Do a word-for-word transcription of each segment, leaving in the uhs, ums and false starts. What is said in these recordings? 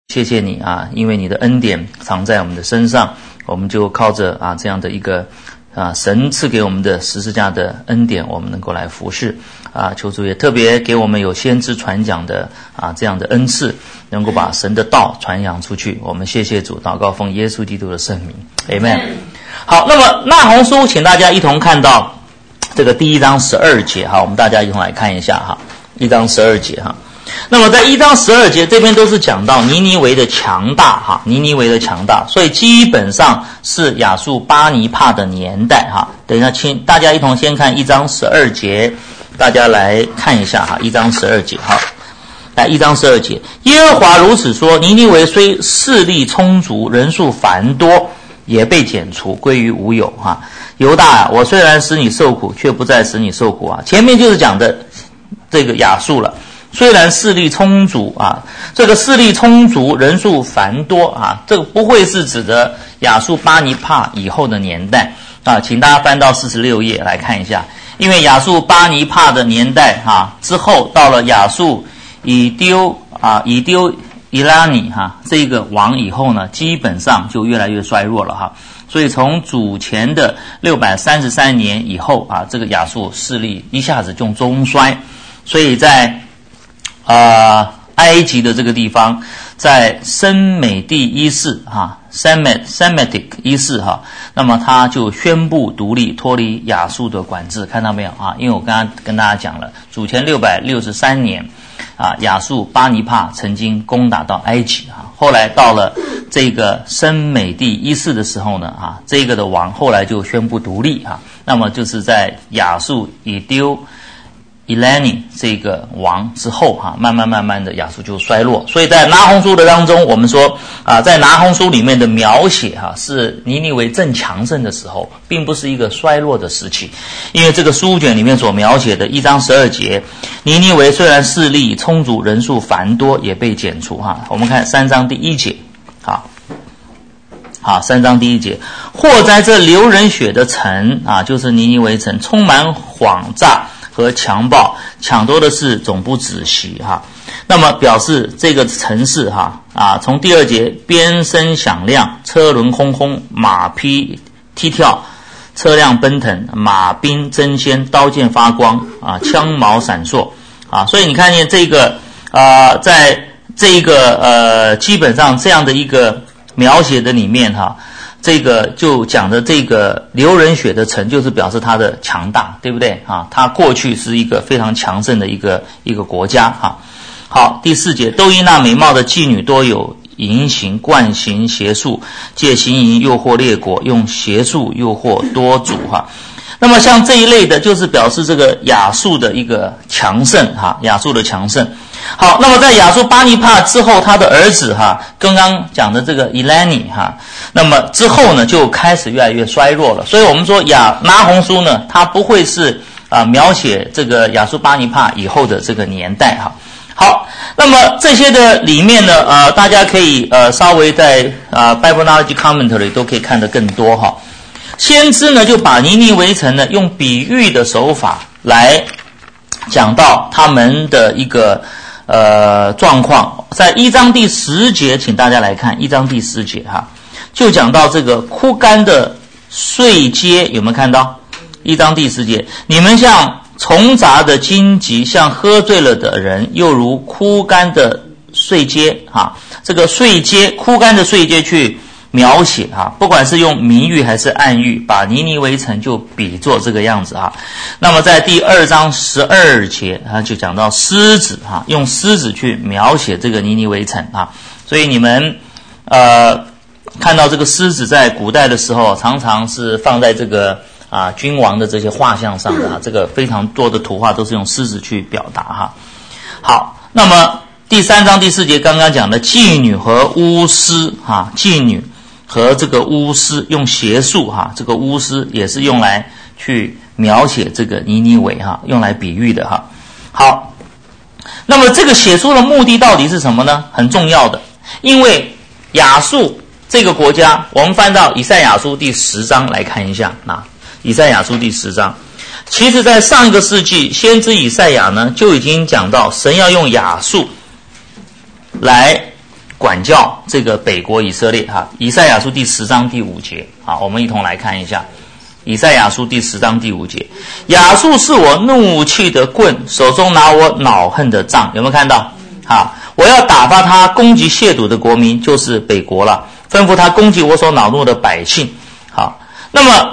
谢谢你啊，因为你的恩典藏在我们的身上，我们就靠着啊这样的一个啊神赐给我们的十字架的恩典，我们能够来服侍啊。求主也特别给我们有先知传讲的啊这样的恩赐，能够把神的道传扬出去。我们谢谢主，祷告奉耶稣基督的圣名 ，Amen。好，那么那鸿书，请大家一同看到这个第一章十二节哈，我们大家一同来看一下哈，一章十二节哈。那么在一章十二节这边都是讲到尼尼微的强大哈，尼尼微的强大，所以基本上是亚述巴尼帕的年代哈。等一下，请大家一同先看一章十二节，大家来看一下哈，一章十二节哈。来，一章十二节，耶和华如此说：尼尼微虽势力充足，人数繁多，也被剪除，归于无有哈。犹大啊，我虽然使你受苦，却不再使你受苦啊。前面就是讲的这个亚述了。虽然势力充足啊，这个势力充足，人数繁多啊，这个不会是指的亚述巴尼帕以后的年代啊，请大家翻到四十六页来看一下，因为亚述巴尼帕的年代啊之后，到了亚述以丢啊以丢伊拉尼哈这个王以后呢，基本上就越来越衰弱了哈。所以从主前的六百三十三年以后啊，这个亚述势力一下子就中衰，所以在啊、呃，埃及的这个地方，在申美第一世哈 ，Semet Semitic 一世哈，那么他就宣布独立，脱离亚述的管制，看到没有啊？因为我刚刚跟大家讲了，主前六百六十三年啊，亚述巴尼帕曾经攻打到埃及啊，后来到了这个申美第一世的时候呢啊，这个的王后来就宣布独立啊，那么就是在亚述以丢伊拉尼这个王之后哈、啊，慢慢慢慢的亚述就衰落，所以在拿鸿书的当中，我们说啊，在拿鸿书里面的描写哈、啊，是尼尼微正强盛的时候，并不是一个衰落的时期，因为这个书卷里面所描写的一章十二节，尼尼微虽然势力充足，人数繁多，也被剪除哈、啊。我们看三章第一节，好，好，三章第一节，或在这流人血的城啊，就是尼尼微城，充满谎诈和强暴，抢夺的事总不止息哈。那么表示这个城市哈啊，从第二节，鞭声响亮，车轮轰轰，马匹踢跳，车辆奔腾，马兵争先，刀剑发光啊，枪矛闪烁啊。所以你看见这个啊，在这一个呃，基本上这样的一个描写的里面哈。这个就讲的这个流人血的城，就是表示它的强大，对不对啊？它过去是一个非常强盛的一个一个国家哈。好，第四节，都因那美貌的妓女多有淫行、惯行邪术，借行淫诱惑列国，用邪术诱惑多族哈。那么像这一类的，就是表示这个亚述的一个强盛哈，亚述的强盛。好，那么在亚述巴尼帕之后，他的儿子哈，刚刚讲的这个伊拉尼哈，那么之后呢，就开始越来越衰弱了。所以我们说亚拿鸿书呢，它不会是啊、呃、描写这个亚述巴尼帕以后的这个年代哈。好，那么这些的里面呢，呃，大家可以呃稍微在啊、呃、Bible Knowledge Commentary 都可以看得更多哈。先知呢，就把尼尼微城呢，用比喻的手法来讲到他们的一个呃状况。在一章第十节，请大家来看一章第十节哈，就讲到这个枯干的碎秸，有没有看到？一章第十节，你们像重杂的荆棘，像喝醉了的人，又如枯干的碎秸哈。这个碎秸，枯干的碎秸去描写哈，不管是用明喻还是暗喻，把尼尼微城就比作这个样子哈。那么在第二章十二节，他就讲到狮子哈，用狮子去描写这个尼尼微城啊。所以你们呃看到这个狮子在古代的时候，常常是放在这个啊君王的这些画像上的啊，这个非常多的图画都是用狮子去表达哈。好，那么第三章第四节刚刚讲的妓女和巫师哈，妓女和这个巫师用邪术哈，这个巫师也是用来去描写这个尼尼微哈，用来比喻的哈。好，那么这个写书的目的到底是什么呢？很重要的，因为亚述这个国家，我们翻到以赛亚书第十章来看一下啊，以赛亚书第十章，其实在上一个世纪，先知以赛亚呢就已经讲到，神要用亚述来管教这个北国以色列哈。以赛亚书第十章第五节啊，我们一同来看一下。以赛亚书第十章第五节，亚述是我怒气的棍，手中拿我恼恨的杖，有没有看到？好，我要打发他攻击亵渎的国民，就是北国了，吩咐他攻击我所恼怒的百姓。好，那么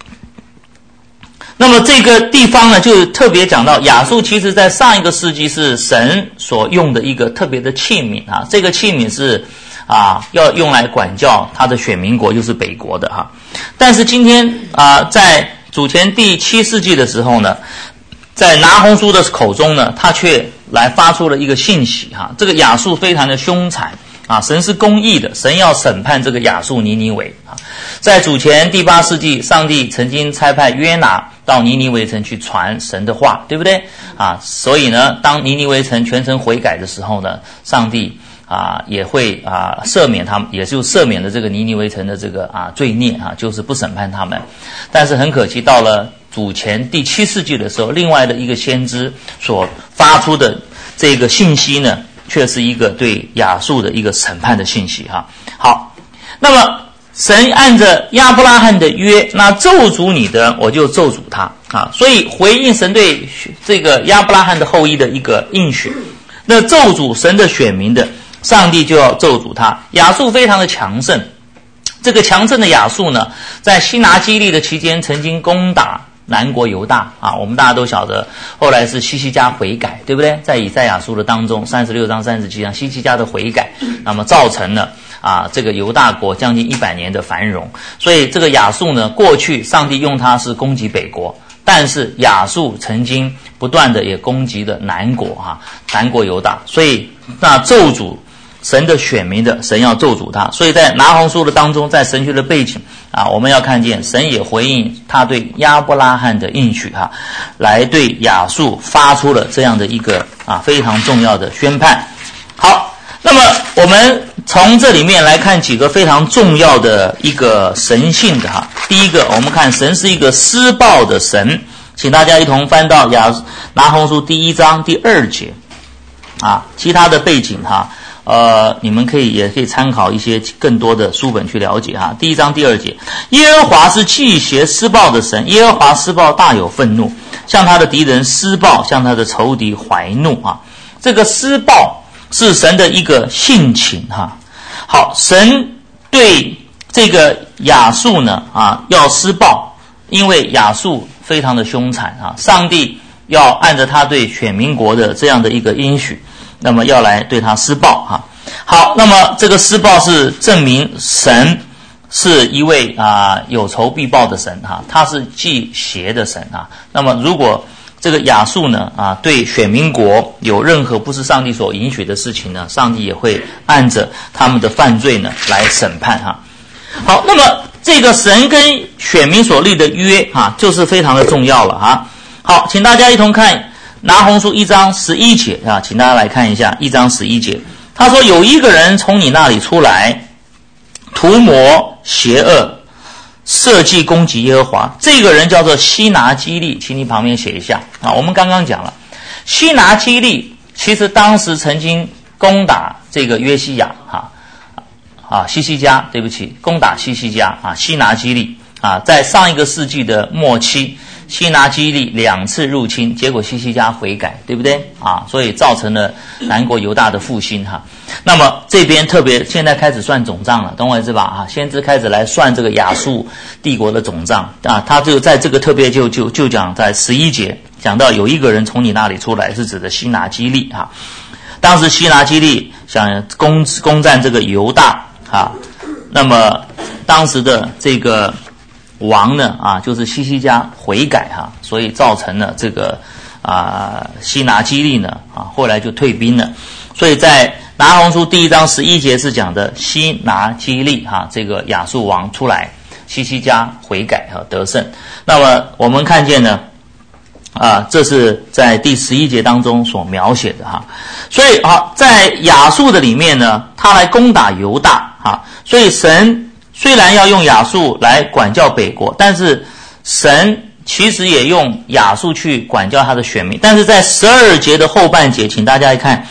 那么这个地方呢，就特别讲到亚述其实在上一个世纪是神所用的一个特别的器皿啊，这个器皿是啊要用来管教他的选民国，就是北国的哈。但是今天啊，在主前第七世纪的时候呢，在拿鸿书的口中呢，他却来发出了一个信息哈，这个亚述非常的凶残啊，神是公义的，神要审判这个亚述尼尼微啊。在主前第八世纪，上帝曾经差派约拿到尼尼微城去传神的话，对不对啊？所以呢，当尼尼微城全城悔改的时候呢，上帝啊，也会啊赦免他们，也就赦免了这个尼尼微城的这个啊罪孽啊，就是不审判他们。但是很可惜，到了主前第七世纪的时候，另外的一个先知所发出的这个信息呢，却是一个对亚述的一个审判的信息哈。好，那么神按着亚伯拉罕的约，那咒诅你的，我就咒诅他啊。所以回应神对这个亚伯拉罕的后裔的一个应许，那咒诅神的选民的，上帝就要咒诅他。亚述非常的强盛，这个强盛的亚述呢，在西拿基立的期间曾经攻打南国犹大啊，我们大家都晓得，后来是西西家悔改，对不对？在以赛亚书的当中，三十六章、三十七章，西西家的悔改，那么造成了啊这个犹大国将近一百年的繁荣。所以这个亚述呢，过去上帝用它是攻击北国，但是亚述曾经不断的也攻击了南国哈、啊，南国犹大，所以那咒诅神的选民的，神要咒诅他。所以在拿鸿书的当中，在神学的背景啊，我们要看见神也回应他对亚伯拉罕的应许哈、啊，来对亚述发出了这样的一个啊非常重要的宣判。好，那么我们从这里面来看几个非常重要的一个神性的哈。第一个，我们看神是一个施报的神，请大家一同翻到亚拿鸿书第一章第二节啊，其他的背景哈。呃，你们可以也可以参考一些更多的书本去了解哈。第一章第二节，耶和华是忌邪施报的神，耶和华施报大有愤怒，向他的敌人施报，向他的仇敌怀怒啊。这个施报是神的一个性情哈。好，神对这个亚述呢啊要施报，因为亚述非常的凶残啊，上帝要按照他对选民国的这样的一个应许，那么要来对他施报哈。好，那么这个施报是证明神是一位啊有仇必报的神哈，他是忌邪的神啊。那么如果这个亚述呢啊对选民国有任何不是上帝所允许的事情呢，上帝也会按着他们的犯罪呢来审判哈。好，那么这个神跟选民所立的约啊，就是非常的重要了哈。好，请大家一同看拿鸿书一章十一节啊，请大家来看一下一章十一节。他说，有一个人从你那里出来，图谋邪恶，设计攻击耶和华。这个人叫做西拿基立，请你旁边写一下啊。我们刚刚讲了，西拿基立其实当时曾经攻打这个约西亚哈啊西西家，对不起，攻打西西家啊，西拿基立啊，在上一个世纪的末期，西拿基立两次入侵，结果西西家悔改，对不对啊？所以造成了南国犹大的复兴哈。那么这边特别现在开始算总账了，懂我意思吧？啊，先知开始来算这个亚述帝国的总账啊，他就在这个特别就就就讲在十一节讲到有一个人从你那里出来，是指的西拿基立哈。当时西拿基立想攻攻占这个犹大啊，那么当时的这个王呢啊，就是西西家悔改哈，所以造成了这个啊西拿基立呢啊后来就退兵了。所以在拿鸿书第一章十一节是讲的西拿基立哈，这个亚述王出来，西西家悔改和得胜。那么我们看见呢啊，这是在第十一节当中所描写的哈。所以啊，在亚述的里面呢，他来攻打犹大哈，所以神虽然要用亚述来管教北国，但是神其实也用亚述去管教他的选民。但是在十二节的后半节，请大家一看，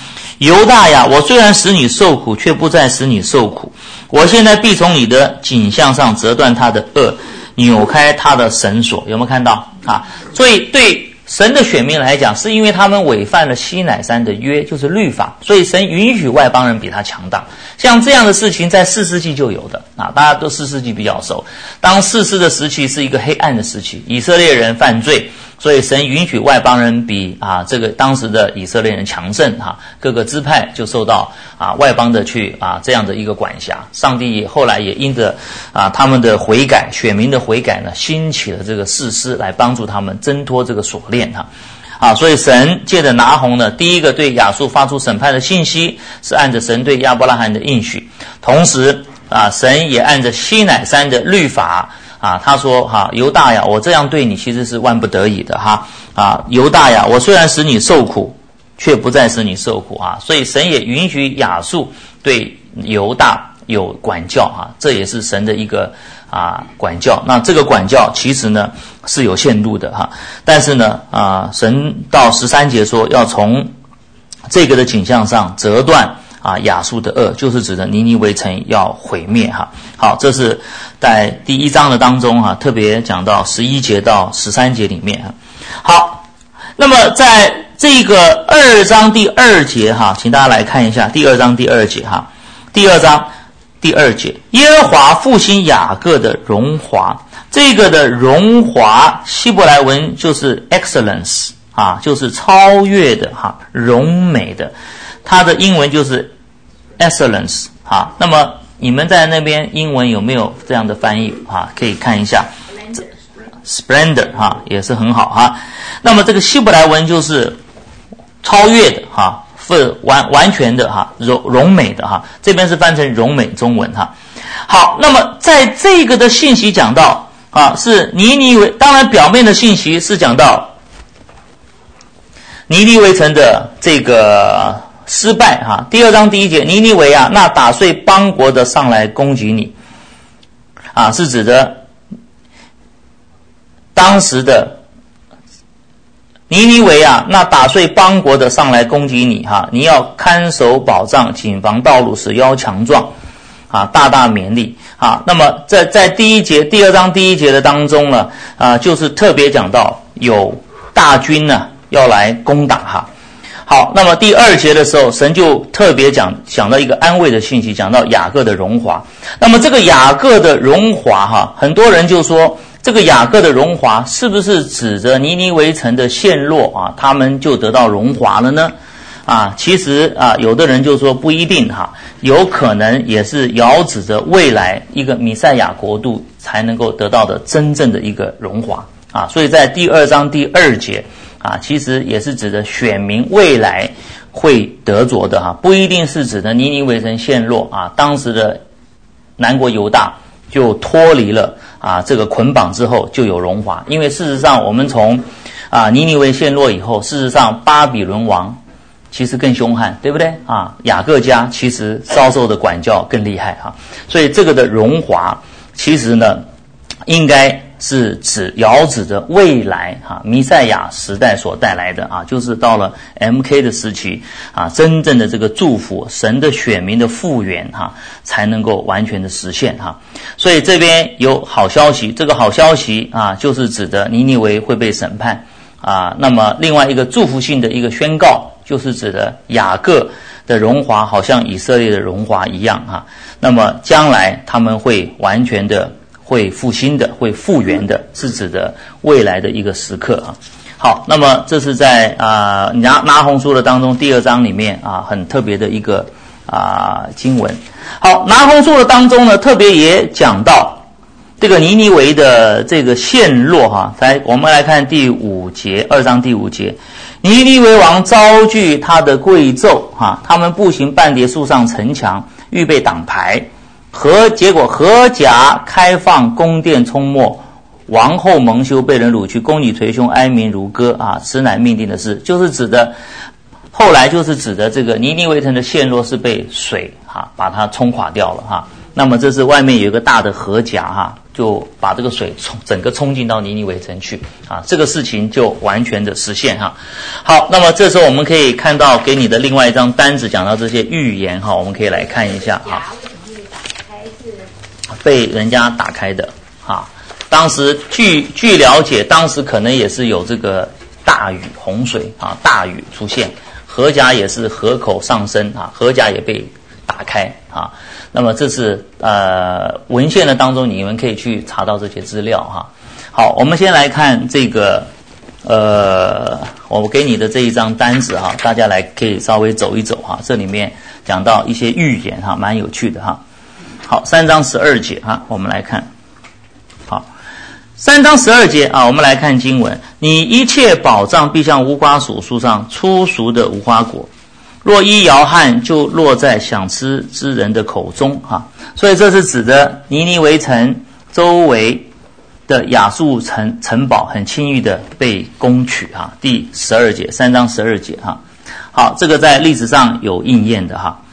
犹大呀，我虽然使你受苦，却不再使你受苦。我现在必从你的颈项上折断他的轭，扭开他的绳索。有没有看到啊？所以对神的选民来讲，是因为他们违反了西乃山的约，就是律法，所以神允许外邦人比他强大。像这样的事情在四世纪就有的啊，大家都四世纪比较熟。当四世的时期是一个黑暗的时期，以色列人犯罪，所以神允许外邦人比啊这个当时的以色列人强盛哈、啊，各个支派就受到啊外邦的去啊这样的一个管辖。上帝也后来也因着啊他们的悔改，选民的悔改呢，兴起了这个士师来帮助他们挣脱这个锁链哈。啊，所以神借着拿鸿呢，第一个对亚述发出审判的信息，是按着神对亚伯拉罕的应许，同时啊，神也按着西乃山的律法啊，他说哈、啊，犹大呀，我这样对你其实是万不得已的哈啊，犹大呀，我虽然使你受苦，却不再使你受苦啊，所以神也允许亚述对犹大有管教啊，这也是神的一个啊管教。那这个管教其实呢是有限度的哈，但是呢啊，神到十三节说要从这个的景象上折断啊亚述的轭，就是指的尼尼微城要毁灭哈。好，这是在第一章的当中哈，特别讲到十一节到十三节里面哈。好，那么在这个二章第二节哈，请大家来看一下第二章第二节哈，第二章第二节，耶和华复兴雅各的荣华。这个的荣华希伯来文就是 excellence 啊，就是超越的哈，荣美的。它的英文就是 excellence 啊。那么你们在那边英文有没有这样的翻译啊？可以看一下 splendor 哈，也是很好哈。那么这个希伯来文就是超越的哈，是完完全的哈，荣荣美的哈，这边是翻成荣美中文哈。好，那么在这个的信息讲到啊，是尼尼微，当然表面的信息是讲到尼尼微城的这个失败哈。第二章第一节，尼尼微啊，那打碎邦国的上来攻击你啊，是指的当时的尼尼微啊，那打碎邦国的上来攻击你哈，你要看守保障，谨防道路，使腰强壮啊，大大勉励啊。那么在在第一节第二章第一节的当中呢啊，就是特别讲到有大军呢要来攻打哈。好，那么第二节的时候，神就特别讲讲到一个安慰的信息，讲到雅各的荣华。那么这个雅各的荣华哈，很多人就说这个雅各的荣华是不是指着尼尼微城的陷落啊，他们就得到荣华了呢？啊，其实啊，有的人就说不一定哈，有可能也是遥指着未来一个弥赛亚国度才能够得到的真正的一个荣华啊。所以在第二章第二节啊，其实也是指着选民未来会得着的哈，不一定是指的尼尼微城陷落啊，当时的南国犹大就脱离了啊这个捆绑之后就有荣华。因为事实上我们从啊尼尼微陷落以后，事实上巴比伦王其实更凶悍，对不对啊？雅各家其实遭受的管教更厉害哈，所以这个的荣华其实呢，应该是指遥指着未来哈弥赛亚时代所带来的啊，就是到了 M K 的时期啊，真正的这个祝福，神的选民的复原哈，才能够完全的实现哈。所以这边有好消息，这个好消息啊，就是指的尼尼微会被审判啊。那么另外一个祝福性的一个宣告，就是指的雅各的荣华好像以色列的荣华一样哈。那么将来他们会完全的会复兴的，会复原的，是指的未来的一个时刻啊。好，那么这是在啊拿拿鸿书的当中第二章里面啊很特别的一个啊经文。好，拿鸿书的当中呢，特别也讲到这个尼尼微的这个陷落哈。来，我们来看第五节，二章第五节。尼尼微王遭拒他的贵胄哈，他们步行半叠树上城墙，预备挡牌。和结果何甲开放，宫殿冲没，王后蒙羞，被人掳去，宫女捶胸，哀鸣如歌啊！此乃命定的事，就是指的后来就是指的这个尼尼微城的陷落是被水哈把它冲垮掉了哈。 那么这是外面有一个大的河夹哈，就把这个水冲整个冲进到尼尼微城去啊，这个事情就完全的实现哈。好，那么这时候我们可以看到给你的另外一张单子讲到这些预言哈，我们可以来看一下哈。被人家打开的啊，当时据据了解，当时可能也是有这个大雨洪水啊，大雨出现，河夹也是河口上升啊，河夹也被打开啊。那么这是呃文献的当中，你们可以去查到这些资料哈。好，我们先来看这个呃，我给你的这一张单子哈，大家来可以稍微走一走哈，这里面讲到一些预言哈，蛮有趣的哈。好，三章十二节哈，我们来看。好，三章十二节啊，我们来看经文。你一切宝藏必像无花果树上初熟的无花果，若一摇撼，就落在想吃之人的口中哈。所以这是指的尼尼微城周围的亚述城城堡很轻易的被攻取哈。第十二节，三章十二节哈。好，这个在历史上有应验的哈。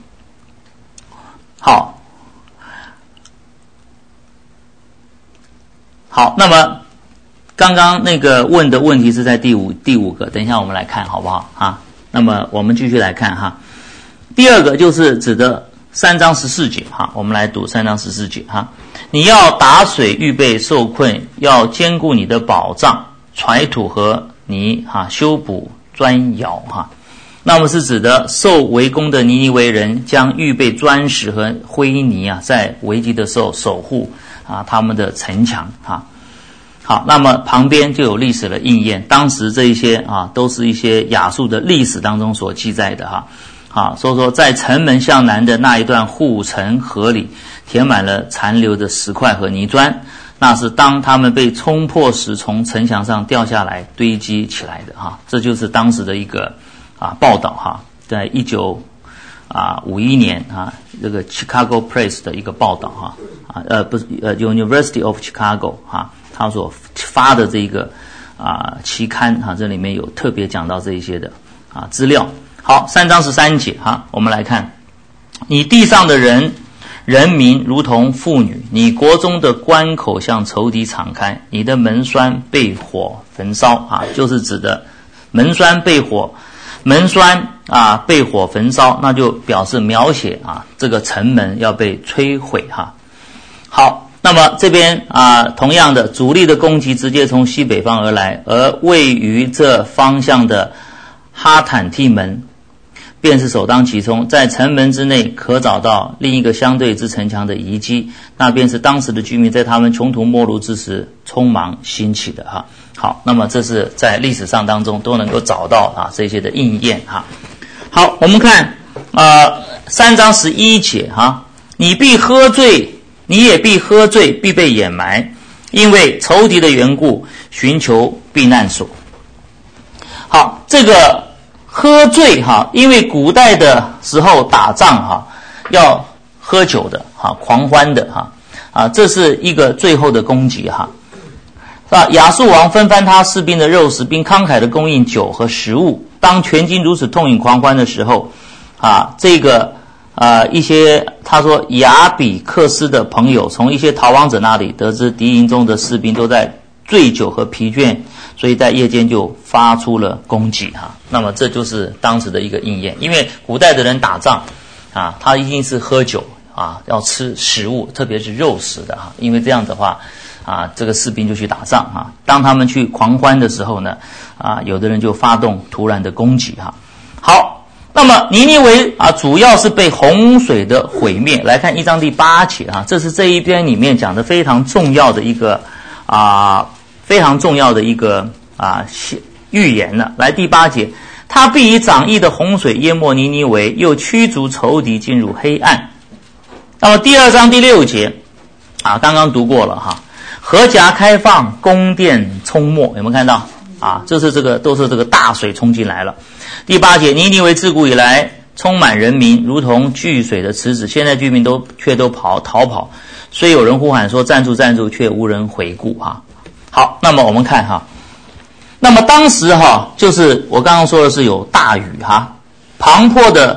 好。好，那么刚刚那个问的问题是在第五第五个，等一下我们来看好不好啊？那么我们继续来看哈。第二个就是指的三章十四节哈，我们来读三章十四节哈。你要打水预备受困，要坚固你的宝藏，揣土和泥哈，修补砖窑哈。那么是指的受围攻的尼尼微人将预备砖石和灰泥啊，在危急的时候守护啊他们的城墙啊。好，那么旁边就有历史的应验，当时这一些啊都是一些亚述的历史当中所记载的哈。啊，所以说在城门向南的那一段护城河里填满了残留的石块和泥砖，那是当他们被冲破时从城墙上掉下来堆积起来的哈。这就是当时的一个啊报道哈，在一九啊五一年啊这个 Chicago Press 的一个报道哈啊呃不是呃 University of Chicago 哈，他所发的这个啊期刊哈，这里面有特别讲到这一些的啊资料。好，三章十三节哈，我们来看，你地上的人人民如同妇女，你国中的关口向仇敌敞开，你的门栓被火焚烧啊，就是指的门栓被火门栓啊被火焚烧，那就表示描写啊这个城门要被摧毁哈。好，那么这边啊同样的主力的攻击直接从西北方而来，而位于这方向的哈坦替门便是首当其冲，在城门之内可找到另一个相对之城墙的遗迹，那便是当时的居民在他们穷途末路之时匆忙兴起的哈。好，那么这是在历史上当中都能够找到啊这些的应验哈。好，我们看呃三章十一节哈，你必喝醉，你也必喝醉，必被掩埋，因为仇敌的缘故，寻求避难所。好，这个喝醉哈，因为古代的时候打仗哈要喝酒的哈，狂欢的哈啊，这是一个最后的攻击哈。啊，亚述王分翻他士兵的肉食，并慷慨的供应酒和食物。当全军如此痛饮狂欢的时候，啊，这个啊一些他说亚比克斯的朋友从一些逃亡者那里得知敌营中的士兵都在醉酒和疲倦，所以在夜间就发出了攻击哈。那么这就是当时的一个应验，因为古代的人打仗啊，他一定是喝酒啊，要吃食物，特别是肉食的哈，因为这样的话啊，这个士兵就去打仗啊。当他们去狂欢的时候呢，啊，有的人就发动突然的攻击哈。好，那么尼尼微啊，主要是被洪水的毁灭。来看一章第八节啊，这是这一篇里面讲的非常重要的一个啊，非常重要的一个啊预言了。来第八节，他必以涨溢的洪水淹没尼尼微，又驱逐仇敌进入黑暗。那么第二章第六节啊，刚刚读过了哈。河夹开放，宫殿冲没，有没有看到啊？这是这个都是这个大水冲进来了。第八节，尼尼微自古以来充满人民，如同聚水的池子，现在居民都却都跑逃跑，虽有人呼喊说站住站住，却无人回顾哈。好，那么我们看哈，那么当时哈，就是我刚刚说的是有大雨哈，磅礴的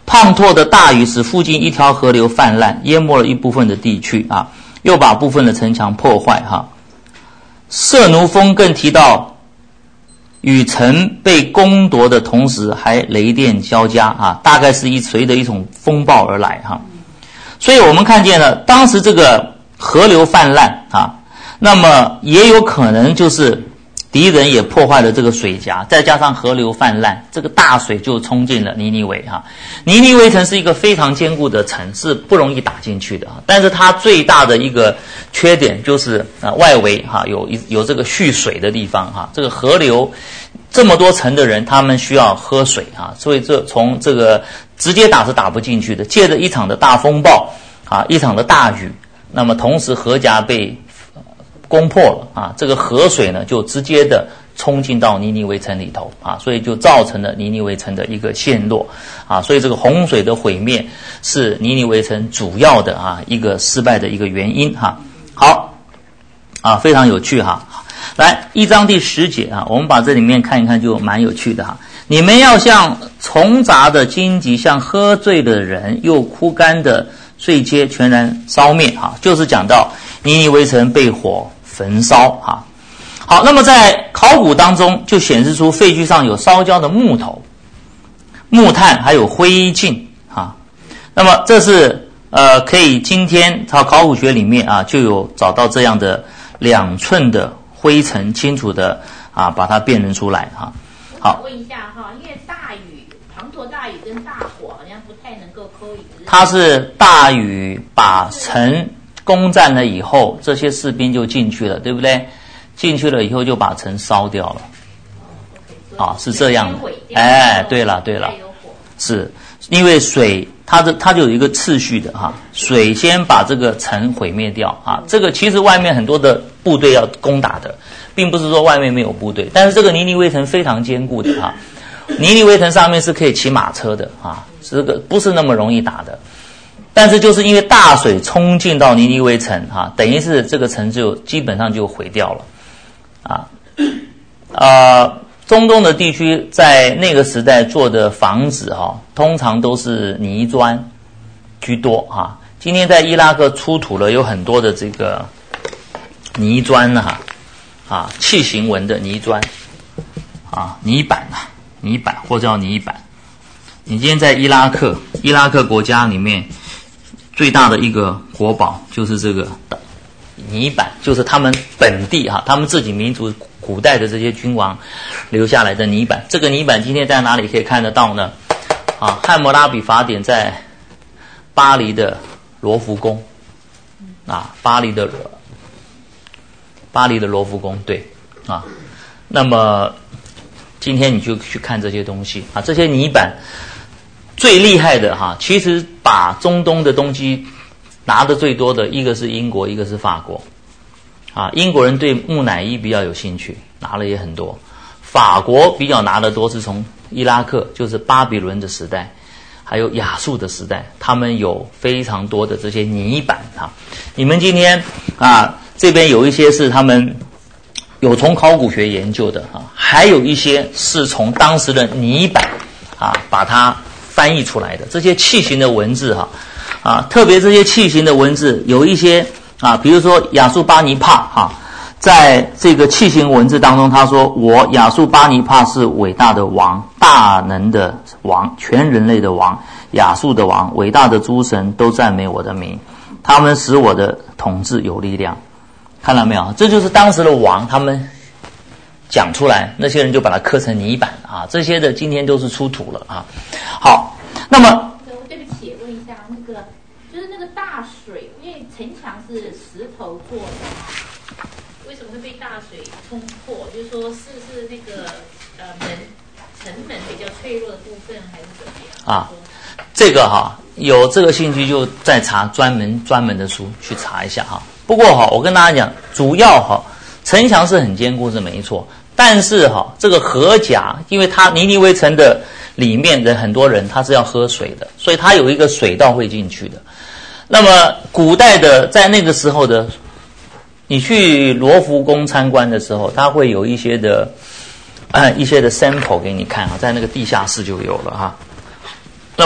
滂沱的大雨使附近一条河流泛滥，淹没了一部分的地区啊，又把部分的城墙破坏哈。色奴风更提到与城被攻夺的同时还雷电交加啊，大概是一随着一种风暴而来哈。所以我们看见了当时这个河流泛滥啊，那么也有可能就是敌人也破坏了这个水闸，再加上河流泛滥，这个大水就冲进了尼尼微哈。尼尼微城是一个非常坚固的城，是不容易打进去的，但是它最大的一个缺点就是啊，外围哈有有这个蓄水的地方哈，这个河流这么多城的人，他们需要喝水哈，所以这从这个直接打是打不进去的，借着一场的大风暴啊，一场的大雨，那么同时河闸被攻破了啊，这个河水呢就直接的冲进到尼尼微城里头啊，所以就造成了尼尼微城的一个陷落啊，所以这个洪水的毁灭是尼尼微城主要的啊一个失败的一个原因哈。好啊，非常有趣哈。来，一章第十节啊，我们把这里面看一看就蛮有趣的哈。你们要像重杂的荆棘，像喝醉的人，又枯干的碎秸全然烧灭哈，就是讲到尼尼微城被火焚烧哈。好，那么在考古当中就显示出废墟上有烧焦的木头、木炭还有灰烬啊。那么这是呃可以今天在考古学里面啊就有找到这样的两寸的灰尘，清楚的啊把它辨认出来哈。好， 问一下哈，因为大雨、滂沱大雨跟大火好像不太能够扣引。 它是大雨把城攻占了以后，这些士兵就进去了，对不对？进去了以后就把城烧掉了。啊，是这样的。哎，对了对了，是因为水它的它就有一个次序的哈，水先把这个城毁灭掉啊。这个其实外面很多的部队要攻打的，并不是说外面没有部队，但是这个尼尼微城非常坚固的哈。尼尼微城上面是可以骑马车的啊，这个不是那么容易打的。但是就是因为大水冲进到尼尼微城啊，等于是这个城就基本上就毁掉了啊。呃，中东的地区在那个时代做的房子哈、啊，通常都是泥砖居多啊。今天在伊拉克出土了有很多的这个泥砖啊，啊，器形纹的泥砖啊，泥板啊，泥板或者叫泥板。你今天在伊拉克，伊拉克国家里面最大的一个国宝就是这个泥板，就是他们本地哈、啊，他们自己民族古代的这些君王留下来的泥板。这个泥板今天在哪里可以看得到呢？啊，汉谟拉比法典在巴黎的罗浮宫啊，巴黎的巴黎的罗浮宫，对啊。那么今天你就去看这些东西啊，这些泥板最厉害的哈、啊，其实把中东的东西拿的最多的一个是英国，一个是法国啊。英国人对木乃伊比较有兴趣，拿了也很多。法国比较拿的多是从伊拉克，就是巴比伦的时代，还有亚述的时代，他们有非常多的这些泥板啊。你们今天啊这边有一些是他们有从考古学研究的啊，还有一些是从当时的泥板啊把它翻译出来的。这些器形的文字哈 啊, 啊，特别这些器形的文字有一些啊，比如说亚述巴尼帕哈、啊，在这个器形文字当中，他说：“我亚述巴尼帕是伟大的王，大能的王，全人类的王，亚述的王，伟大的诸神都赞美我的名，他们使我的统治有力量。”看到没有？这就是当时的王，他们讲出来，那些人就把它刻成泥板啊。这些的今天都是出土了啊。好，那么对不起，问一下，那个就是那个大水，因为城墙是石头做的，为什么会被大水冲破？就是说是是那个呃门城门比较脆弱的部分，还是怎么样？ 啊，这个哈、啊、有这个兴趣就再查专门专门的书去查一下哈、啊。不过哈，我跟大家讲，主要哈城墙是很坚固是没错，但是哈这个河闸，因为它尼尼微城的里面的很多人他是要喝水的，所以它有一个水道会进去的。那么古代的在那个时候的，你去罗浮宫参观的时候，它会有一些的呃一些的 sample 给你看啊，在那个地下室就有了哈。那么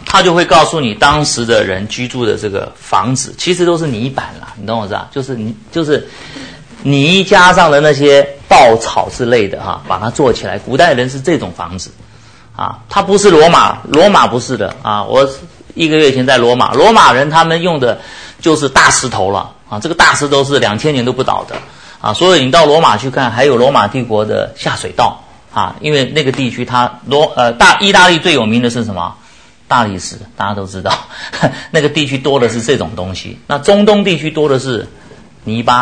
他就会告诉你当时的人居住的这个房子其实都是泥板啦，你懂我知道？就是泥就是泥加上的那些稻草之类的哈，把它做起来。古代人是这种房子啊，它不是罗马，罗马不是的啊。我一个月前在罗马，罗马人他们用的就是大石头了啊，这个大石头是两千年都不倒的啊。所以你到罗马去看，还有罗马帝国的下水道啊，因为那个地区它罗呃大意大利最有名的是什么？大理石，大家都知道，那个地区多的是这种东西。那中东地区多的是泥巴，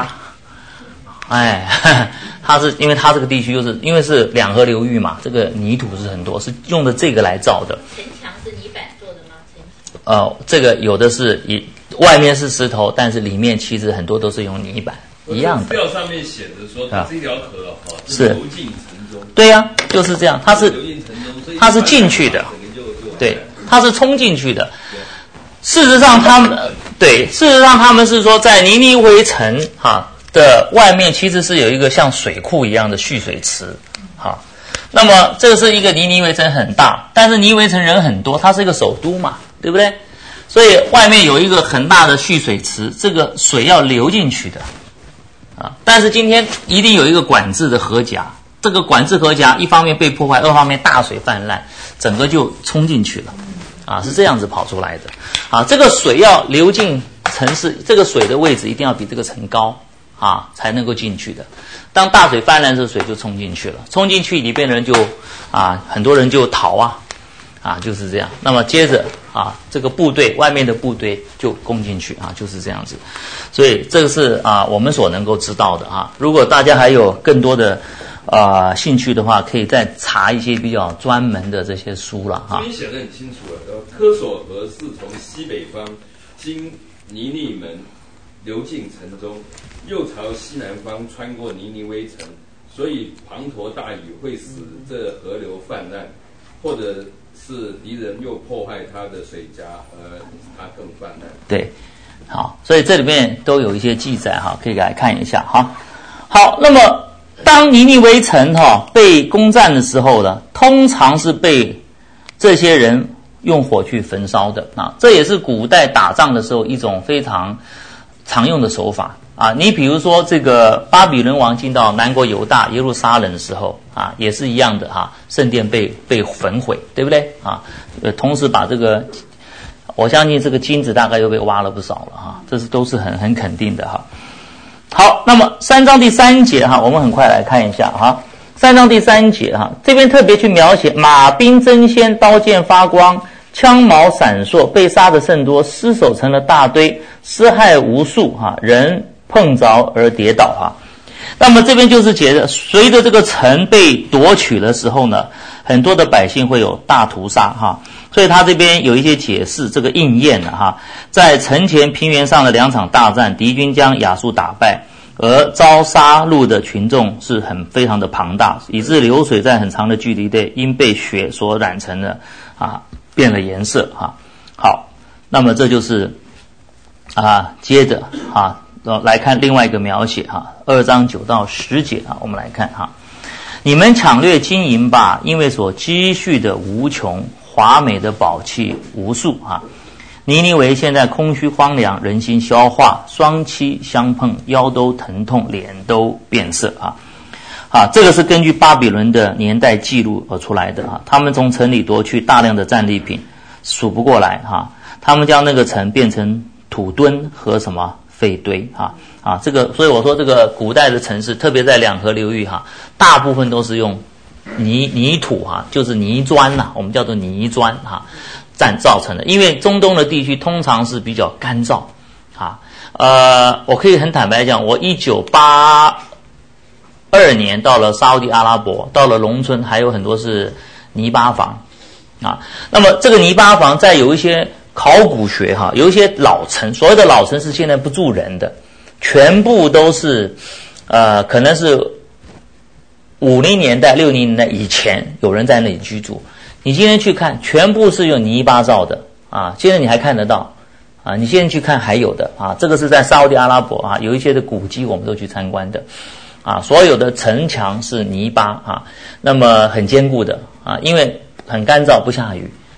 哎，它是因为它这个地区就是因为是两河流域嘛，这个泥土是很多，是用的这个来造的。 城墙是泥板做的吗？城墙？ 呃，这个有的是一外面是石头，但是里面其实很多都是用泥板一样的。 资料上面写着说，它这条河哈是流进城中。 对呀、啊，就是这样，它是流进城中，所以它是进去的， 就就对。它是冲进去的。事实上，他们对，事实上他们是说，在尼尼微城哈的外面，其实是有一个像水库一样的蓄水池，哈。那么这是一个尼尼微城很大，但是尼尼微城人很多，它是一个首都嘛，对不对？所以外面有一个很大的蓄水池，这个水要流进去的啊。但是今天一定有一个管制的河闸，这个管制河闸一方面被破坏，二方面大水泛滥，整个就冲进去了。啊，是这样子跑出来的。啊，这个水要流进城市，这个水的位置一定要比这个城高啊，才能够进去的。当大水泛滥时，水就冲进去了，冲进去里边的人就啊，很多人就逃啊，啊，就是这样。那么接着啊，这个部队外面的部队就攻进去啊，就是这样子。所以这个是啊我们所能够知道的啊。如果大家还有更多的呃，兴趣的话，可以再查一些比较专门的这些书了哈。 这边写得很清楚了，科索河是从西北方经尼尼门流进城中，又朝西南方穿过尼尼微城，所以滂沱大雨会使这河流泛滥，或者是敌人又破坏它的水闸，而它更泛滥。 对，好，所以这里面都有一些记载哈，可以来看一下哈。好，那么。当尼尼微城哈被攻占的时候呢，通常是被这些人用火去焚烧的啊，这也是古代打仗的时候一种非常常用的手法啊。你比如说这个巴比伦王进到南国犹大耶路撒冷的时候啊，也是一样的哈，圣殿被被焚毁，对不对啊？呃，同时把这个，我相信这个金子大概又被挖了不少了哈，这是都是很很肯定的哈。好，那么三章第三节哈，我们很快来看一下哈。三章第三节哈，这边特别去描写马兵争先，刀剑发光，枪矛闪烁，被杀的甚多，尸首成了大堆，尸害无数哈，人碰着而跌倒哈。那么这边就是解释，随着这个城被夺取的时候呢，很多的百姓会有大屠杀哈。所以他这边有一些解释这个应验了哈，在城前平原上的两场大战，敌军将亚述打败，而遭杀戮的群众是很非常的庞大，以致流水在很长的距离内因被血所染成了啊变了颜色哈。好，那么这就是啊接着啊来看另外一个描写哈，二章九到十节啊，我们来看哈，你们抢掠金银吧，因为所积蓄的无穷。华美的宝器无数啊！尼尼微现在空虚荒凉，人心消化，双膝相碰，腰都疼痛，脸都变色啊！啊，这个是根据巴比伦的年代记录而出来的啊。他们从城里夺去大量的战利品，数不过来哈、啊。他们将那个城变成土墩和什么废堆啊啊！这个，所以我说这个古代的城市，特别在两河流域哈、啊，大部分都是用。泥泥土哈、啊，就是泥砖呐、啊，我们叫做泥砖哈、啊，占造成的。因为中东的地区通常是比较干燥啊。呃，我可以很坦白讲，我一九八二年到了沙烏地阿拉伯，到了农村，还有很多是泥巴房啊。那么这个泥巴房在有一些考古学哈、啊，有一些老城，所谓的老城是现在不住人的，全部都是呃，可能是。五零年代、六零年代以前，有人在那里居住。你今天去看，全部是用泥巴造的啊！现在你还看得到啊！你现在去看还有的啊！这个是在沙烏地阿拉伯啊，有一些的古迹我们都去参观的啊。所有的城墙是泥巴啊，那么很坚固的啊，因为很干燥，不下雨。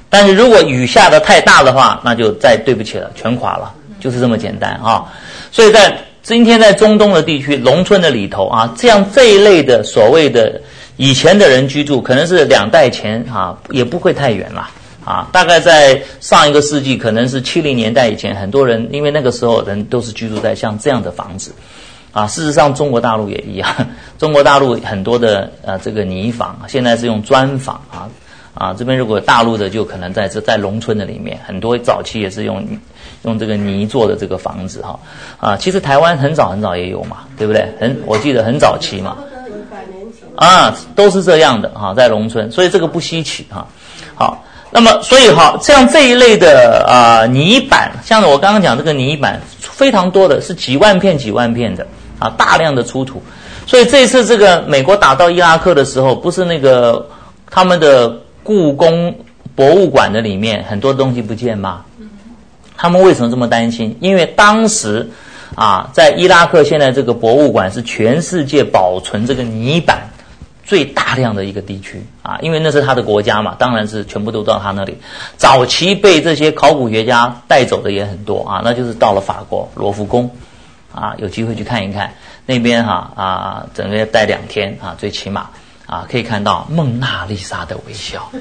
但是如果雨下得太大的话，那就再对不起了，全垮了，就是这么简单啊。所以在今天在中东的地区，农村的里头啊，这样这一类的所谓的以前的人居住，可能是两代前啊，也不会太远啦。啊，大概在上一个世纪，可能是七零年代以前，很多人因为那个时候人都是居住在像这样的房子，啊，事实上中国大陆也一样，中国大陆很多的呃这个泥房，现在是用砖房啊，啊这边如果大陆的就可能在这在农村的里面，很多早期也是用用这个泥做的这个房子哈，啊，其实台湾很早很早也有嘛，对不对？很我记得很早期嘛，啊，都是这样的哈，在农村，所以这个不稀奇哈，好。那么，所以哈，像这一类的啊、呃、泥板，像我刚刚讲这个泥板非常多的，是几万片几万片的啊，大量的出土。所以这次这个美国打到伊拉克的时候，不是那个他们的故宫博物馆的里面很多东西不见吗？他们为什么这么担心？因为当时啊，在伊拉克现在这个博物馆是全世界保存这个泥板最大量的一个地区啊，因为那是他的国家嘛，当然是全部都到他那里。早期被这些考古学家带走的也很多啊，那就是到了法国罗浮宫啊，有机会去看一看那边哈 啊, 啊，整个要待两天啊，最起码啊可以看到蒙娜丽莎的微笑，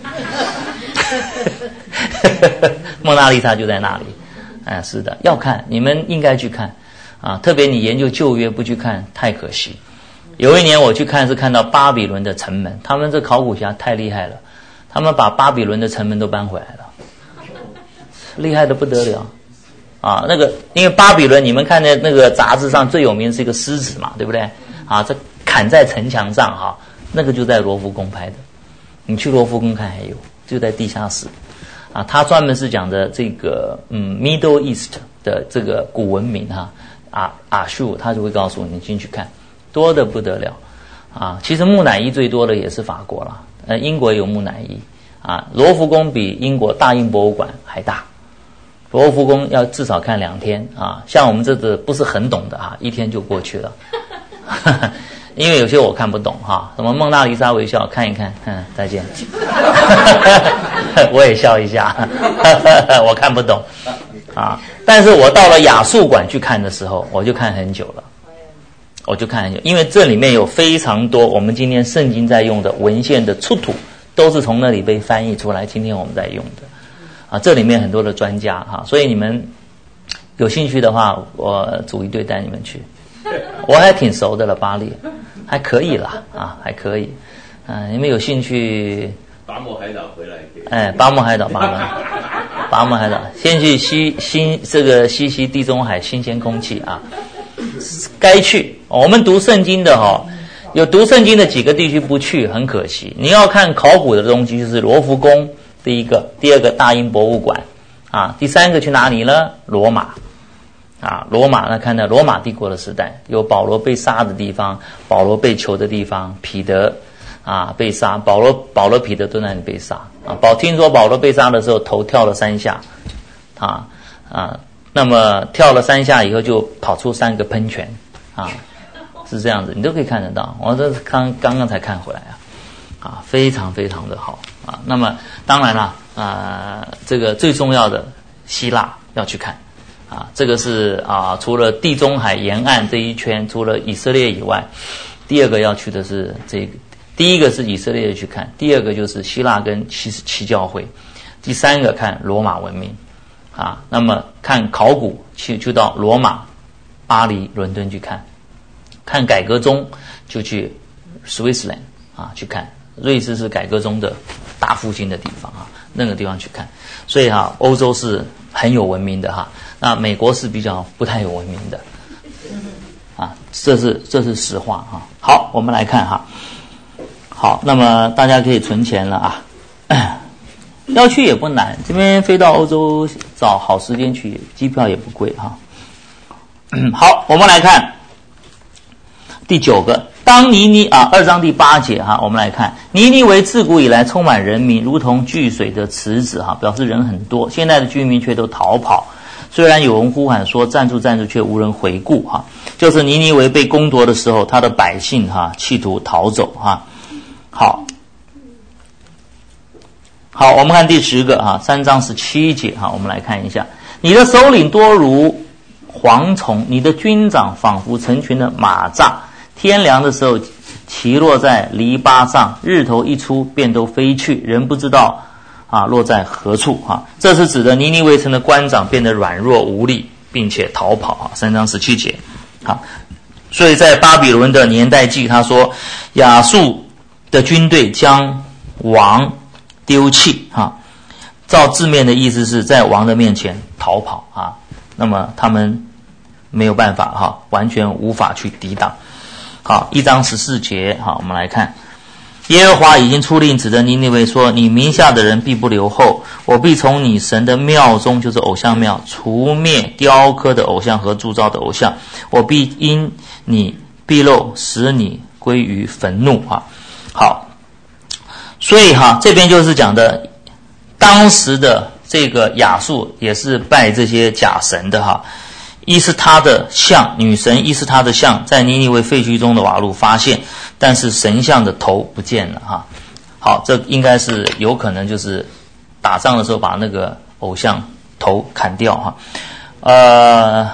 蒙娜丽莎就在那里，哎，是的，要看，你们应该去看啊，特别你研究旧约不去看太可惜。有一年我去看是看到巴比伦的城门，他们这考古学家太厉害了，他们把巴比伦的城门都搬回来了，厉害的不得了啊！那个因为巴比伦你们看见那个杂志上最有名是一个狮子嘛，对不对啊？这砍在城墙上哈、啊，那个就在罗浮宫拍的，你去罗浮宫看还有，就在地下室啊，他专门是讲的这个嗯 Middle East 的这个古文明哈啊阿述，他就会告诉你进去看。多的不得了啊！其实木乃伊最多的也是法国啦，呃，英国也有木乃伊啊。罗浮宫比英国大英博物馆还大，罗浮宫要至少看两天啊。像我们这个不是很懂的啊，一天就过去了，因为有些我看不懂哈，什么蒙娜丽莎微笑看一看，嗯，再见，我也笑一下，我看不懂啊。但是我到了雅术馆去看的时候，我就看很久了。我就看很久，因为这里面有非常多我们今天圣经在用的文献的出土，都是从那里被翻译出来，今天我们在用的啊，这里面很多的专家哈，所以你们有兴趣的话，我组一队带你们去，我还挺熟的了，巴黎还可以啦啊，还可以，嗯、啊，你们有兴趣？ 巴莫海岛回来可以。 哎，巴莫海岛，巴莫，巴莫海岛，先去吸新这个吸吸地中海新鲜空气啊。该去，我们读圣经的哈、哦，有读圣经的几个地区不去，很可惜。你要看考古的东西，就是罗浮宫，第一个，第二个大英博物馆，啊，第三个去哪里呢？罗马，啊，罗马那看到罗马帝国的时代，有保罗被杀的地方，保罗被囚的地方，彼得啊被杀，保罗保罗彼得都在那里被杀啊。保听说保罗被杀的时候，头跳了三下，啊啊。那么跳了三下以后就跑出三个喷泉啊，是这样子，你都可以看得到。我这刚刚刚才看回来啊，啊，非常非常的好啊。那么当然了，呃，这个最重要的希腊要去看啊，这个是啊，除了地中海沿岸这一圈，除了以色列以外，第二个要去的是这个，第一个是以色列去看，第二个就是希腊跟七七教会，第三个看罗马文明。啊，那么看考古去就到罗马、巴黎、伦敦去看，看改革中就去 Switzerland 啊去看，瑞士是改革中的大复兴的地方啊，那个地方去看。所以哈、啊，欧洲是很有文明的哈，那美国是比较不太有文明的，啊，这是这是实话哈。好，我们来看哈，好，那么大家可以存钱了啊。要去也不难，这边飞到欧洲找好时间去，机票也不贵哈。好，我们来看第九个，当尼尼啊，二章第八节哈，我们来看尼尼为自古以来充满人民，如同聚水的池子哈，表示人很多，现在的居民却都逃跑。虽然有人呼喊说站住站住，却无人回顾哈。就是尼尼为被攻夺的时候，他的百姓哈企图逃走哈。好。 好，我们看第十个哈，三章十七节哈，我们来看一下，你的首领多如蝗虫，你的军长仿佛成群的马蚱，天凉的时候骑落在篱笆上，日头一出便都飞去，人不知道啊落在何处啊。这是指的尼尼微城的官长变得软弱无力，并且逃跑啊。三章十七节啊，所以在巴比伦的年代记，他说亚述的军队将王丢弃啊，照字面的意思是在王的面前逃跑啊，那么他们没有办法哈，完全无法去抵挡。好，一章十四节，好，我们来看，耶和华已经出令指着尼尼微说，你名下的人必不留后，我必从你神的庙中，就是偶像庙，除灭雕刻的偶像和铸造的偶像，我必因你毕露，使你归于愤怒啊。好，所以哈，这边就是讲的当时的这个亚述也是拜这些假神的哈，一是他的像女神，一是他的像在尼尼微废墟中的瓦路发现，但是神像的头不见了哈。好，这应该是有可能就是打仗的时候把那个偶像头砍掉哈。呃，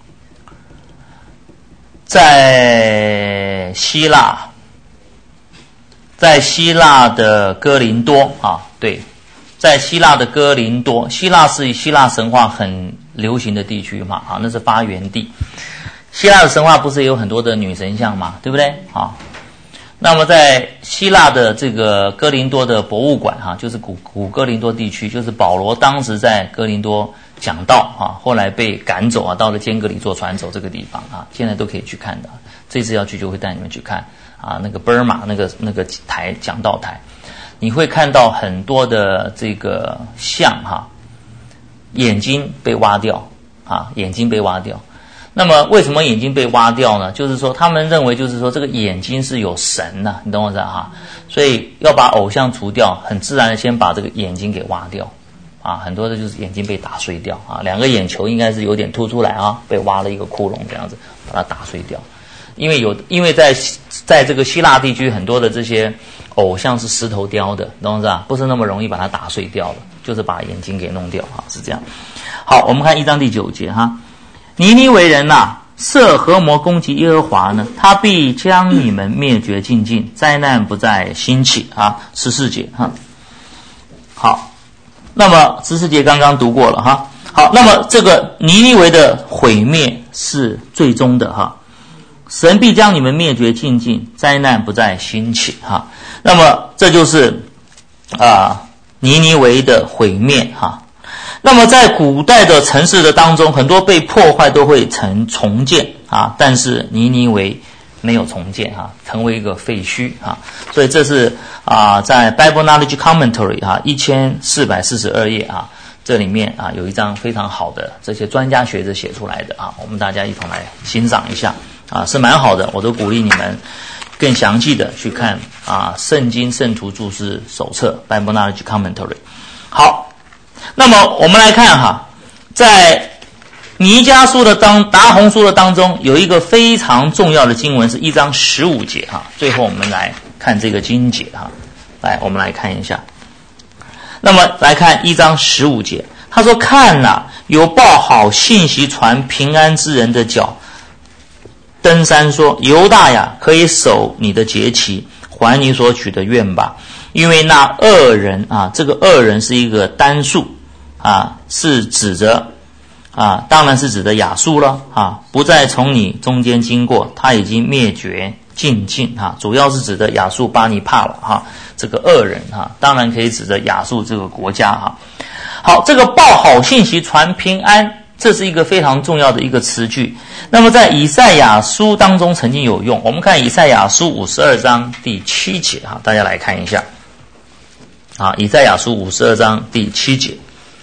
在希腊，在希腊的哥林多啊，对，在希腊的哥林多，希腊是希腊神话很流行的地区嘛，啊，那是发源地。希腊的神话不是有很多的女神像嘛，对不对？啊，那么在希腊的这个哥林多的博物馆哈、啊，就是古古哥林多地区，就是保罗当时在哥林多讲道啊，后来被赶走啊，到了坚革里坐船走这个地方啊，现在都可以去看的。这次要去就会带你们去看啊，那个波尔马那个那个台讲道台，你会看到很多的这个像哈、啊，眼睛被挖掉啊，眼睛被挖掉。那么为什么眼睛被挖掉呢？就是说他们认为就是说这个眼睛是有神的、啊，你懂我意思哈？所以要把偶像除掉，很自然的先把这个眼睛给挖掉啊，很多的就是眼睛被打碎掉啊，两个眼球应该是有点凸出来啊，被挖了一个窟窿这样子，把它打碎掉。因为有因为在在这个希腊地区很多的这些偶像是石头雕的，懂我意思啊？不是那么容易把它打碎掉的，就是把眼睛给弄掉啊，是这样。好，我们看一章第九节哈。尼尼微人呐、啊，设合谋攻击耶和华呢，他必将你们灭绝尽尽，灾难不再兴起啊。十四节哈。好，那么十四节刚刚读过了哈。好，那么这个尼尼微的毁灭是最终的哈，神必将你们灭绝尽尽，灾难不再兴起哈。那么这就是啊尼尼微的毁灭哈。那么在古代的城市的当中，很多被破坏都会成重建啊，但是尼尼微没有重建啊，成为一个废墟啊。所以这是啊在 Bible Knowledge Commentary 啊一千四百四十二页啊，这里面啊有一张非常好的这些专家学者写出来的啊，我们大家一同来欣赏一下啊，是蛮好的，我都鼓励你们更详细的去看啊圣经圣徒注释手册 Bible Knowledge Commentary。好。那么我们来看哈，在弥迦书的当达宏书的当中，有一个非常重要的经文，是一章十五节哈。最后我们来看这个经节哈，来我们来看一下。那么来看一章十五节，他说：“看哪，有报好信息传平安之人的脚登山说，犹大呀，可以守你的节期，还你所许的愿吧。因为那恶人啊，这个恶人是一个单数啊，是指着啊，当然是指的亚述了啊，不再从你中间经过，他已经灭绝尽尽啊，主要是指的亚述巴尼帕了哈、啊，这个恶人哈、啊，当然可以指着亚述这个国家哈、啊。好，这个报好信息传平安，这是一个非常重要的一个词句。那么在以赛亚书当中曾经有用，我们看以赛亚书五十二章第七节哈、啊，大家来看一下。啊，以赛亚书五十二章第七节。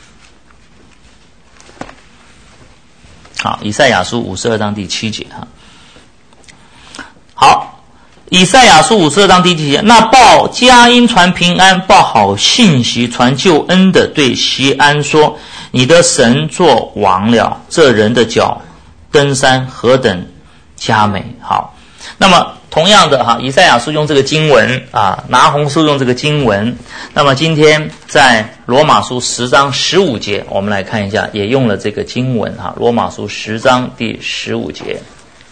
好，以赛亚书五十二章第七节哈。好，以赛亚书五十二章第七节，那报佳音传平安，报好信息传救恩的，对锡安说：你的神作王了，这人的脚登山何等佳美。好，那么同同样的哈，以赛亚书用这个经文啊，拿红书用这个经文。那么今天在罗马书十章十五节，我们来看一下，也用了这个经文哈，罗马书十章第十五节。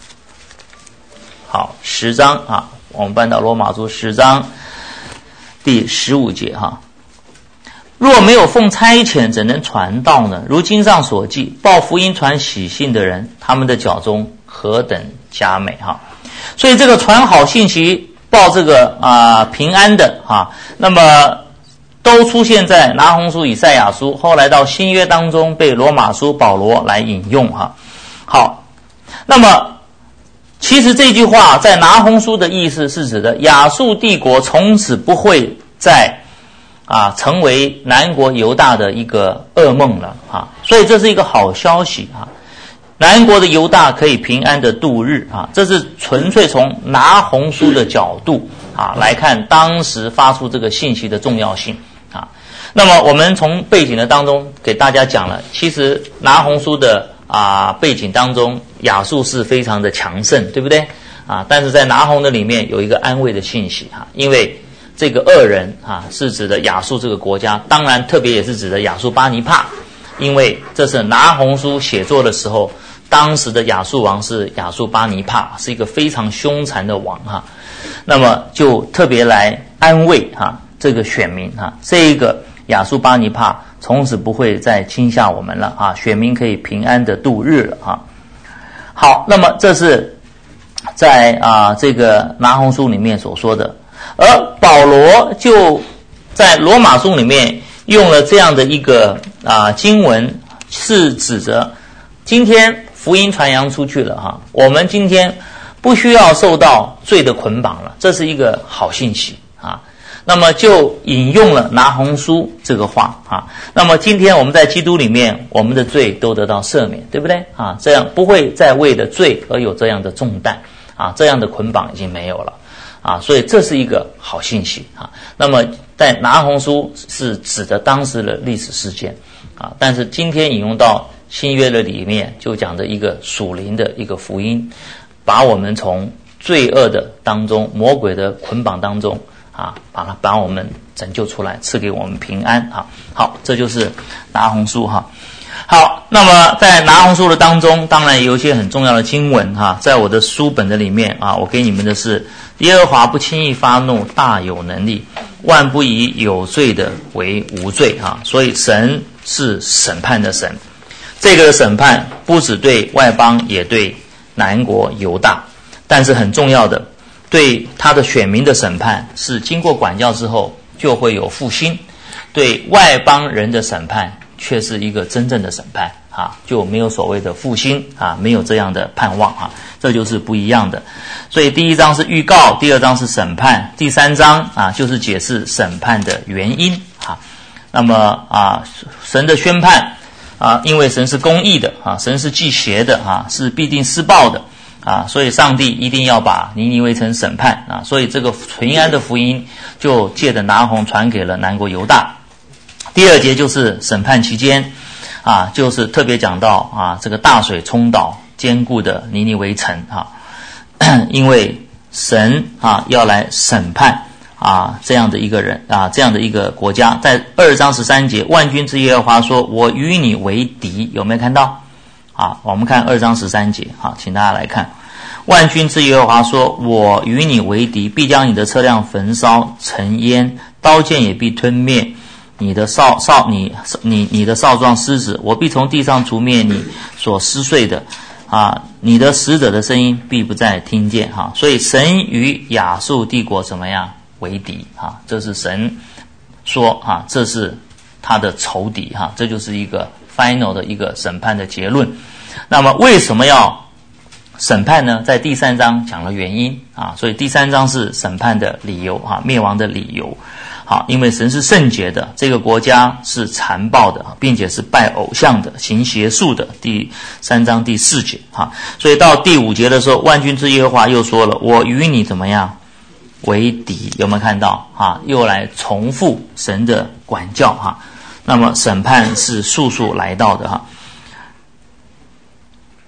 好，十章啊，我们搬到罗马书十章第十五节哈。若没有奉差遣，怎能传道呢？如经上所记，报福音传喜信的人，他们的脚中何等佳美哈！所以这个传好信息、报这个啊、呃、平安的哈，那么都出现在拿红书、以赛亚书，后来到新约当中被罗马书保罗来引用哈。好，那么其实这句话在拿红书的意思是指的亚述帝国从此不会再啊，成为南国犹大的一个噩梦了啊，所以这是一个好消息啊。南国的犹大可以平安的度日啊，这是纯粹从拿红书的角度啊来看当时发出这个信息的重要性啊。那么我们从背景的当中给大家讲了，其实拿红书的啊背景当中，亚述是非常的强盛，对不对啊？但是在拿红的里面有一个安慰的信息啊，因为这个恶人啊，是指的亚述这个国家，当然特别也是指的亚述巴尼帕，因为这是拿红书写作的时候，当时的亚述王是亚述巴尼帕，是一个非常凶残的王哈。那么就特别来安慰哈这个选民哈，这个亚述巴尼帕从此不会再侵吓我们了啊，选民可以平安的度日了哈。好，那么这是在啊这个拿红书里面所说的。而保罗就在罗马书里面用了这样的一个啊经文，是指着今天福音传扬出去了哈，我们今天不需要受到罪的捆绑了，这是一个好信息啊。那么就引用了拿红书这个话啊。那么今天我们在基督里面，我们的罪都得到赦免，对不对啊？这样不会再为了罪而有这样的重担啊，这样的捆绑已经没有了。啊，所以这是一个好信息啊。那么在拿红书是指的当时的历史事件啊，但是今天引用到新约的里面，就讲的一个属灵的一个福音，把我们从罪恶的当中、魔鬼的捆绑当中啊，把它把我们拯救出来，赐给我们平安啊。好，这就是拿红书哈。好，那么在拿红书的当中，当然也有一些很重要的经文哈，在我的书本的里面啊，我给你们的是耶和华不轻易发怒，大有能力，万不以有罪的为无罪哈。所以神是审判的神，这个审判不只对外邦，也对南国犹大，但是很重要的，对他的选民的审判是经过管教之后就会有复兴，对外邦人的审判却是一个真正的审判啊，就没有所谓的复兴啊，没有这样的盼望啊，这就是不一样的。所以第一章是预告，第二章是审判，第三章啊就是解释审判的原因啊。那么啊，神的宣判啊，因为神是公义的啊，神是忌邪的啊，是必定施报的啊，所以上帝一定要把尼尼微城审判啊，所以这个平安的福音就借着拿红传给了南国犹大。第二节就是审判期间啊，就是特别讲到啊，这个大水冲倒坚固的尼尼微城啊，因为神啊要来审判啊这样的一个人啊，这样的一个国家。在二章十三节，万军之耶和华说：“我与你为敌。”有没有看到？啊，我们看二章十三节，好，请大家来看。万军之耶和华说：“我与你为敌，必将你的车辆焚烧成烟，刀剑也必吞灭。你的少少你你你的少壮狮子，我必从地上除灭你所撕碎的啊！你的使者的声音必不再听见哈。所以神与亚述帝国怎么样为敌哈？这是神说哈，这是他的仇敌哈，这就是一个 final 的一个审判的结论。那么为什么要审判呢？在第三章讲了原因啊，所以第三章是审判的理由哈，灭亡的理由。好，因为神是圣洁的，这个国家是残暴的，并且是拜偶像的，行邪术的。第三章第四节哈，所以到第五节的时候，万军之耶和华又说了：“我与你怎么样为敌？”有没有看到哈？又来重复神的管教哈。那么审判是速速来到的哈。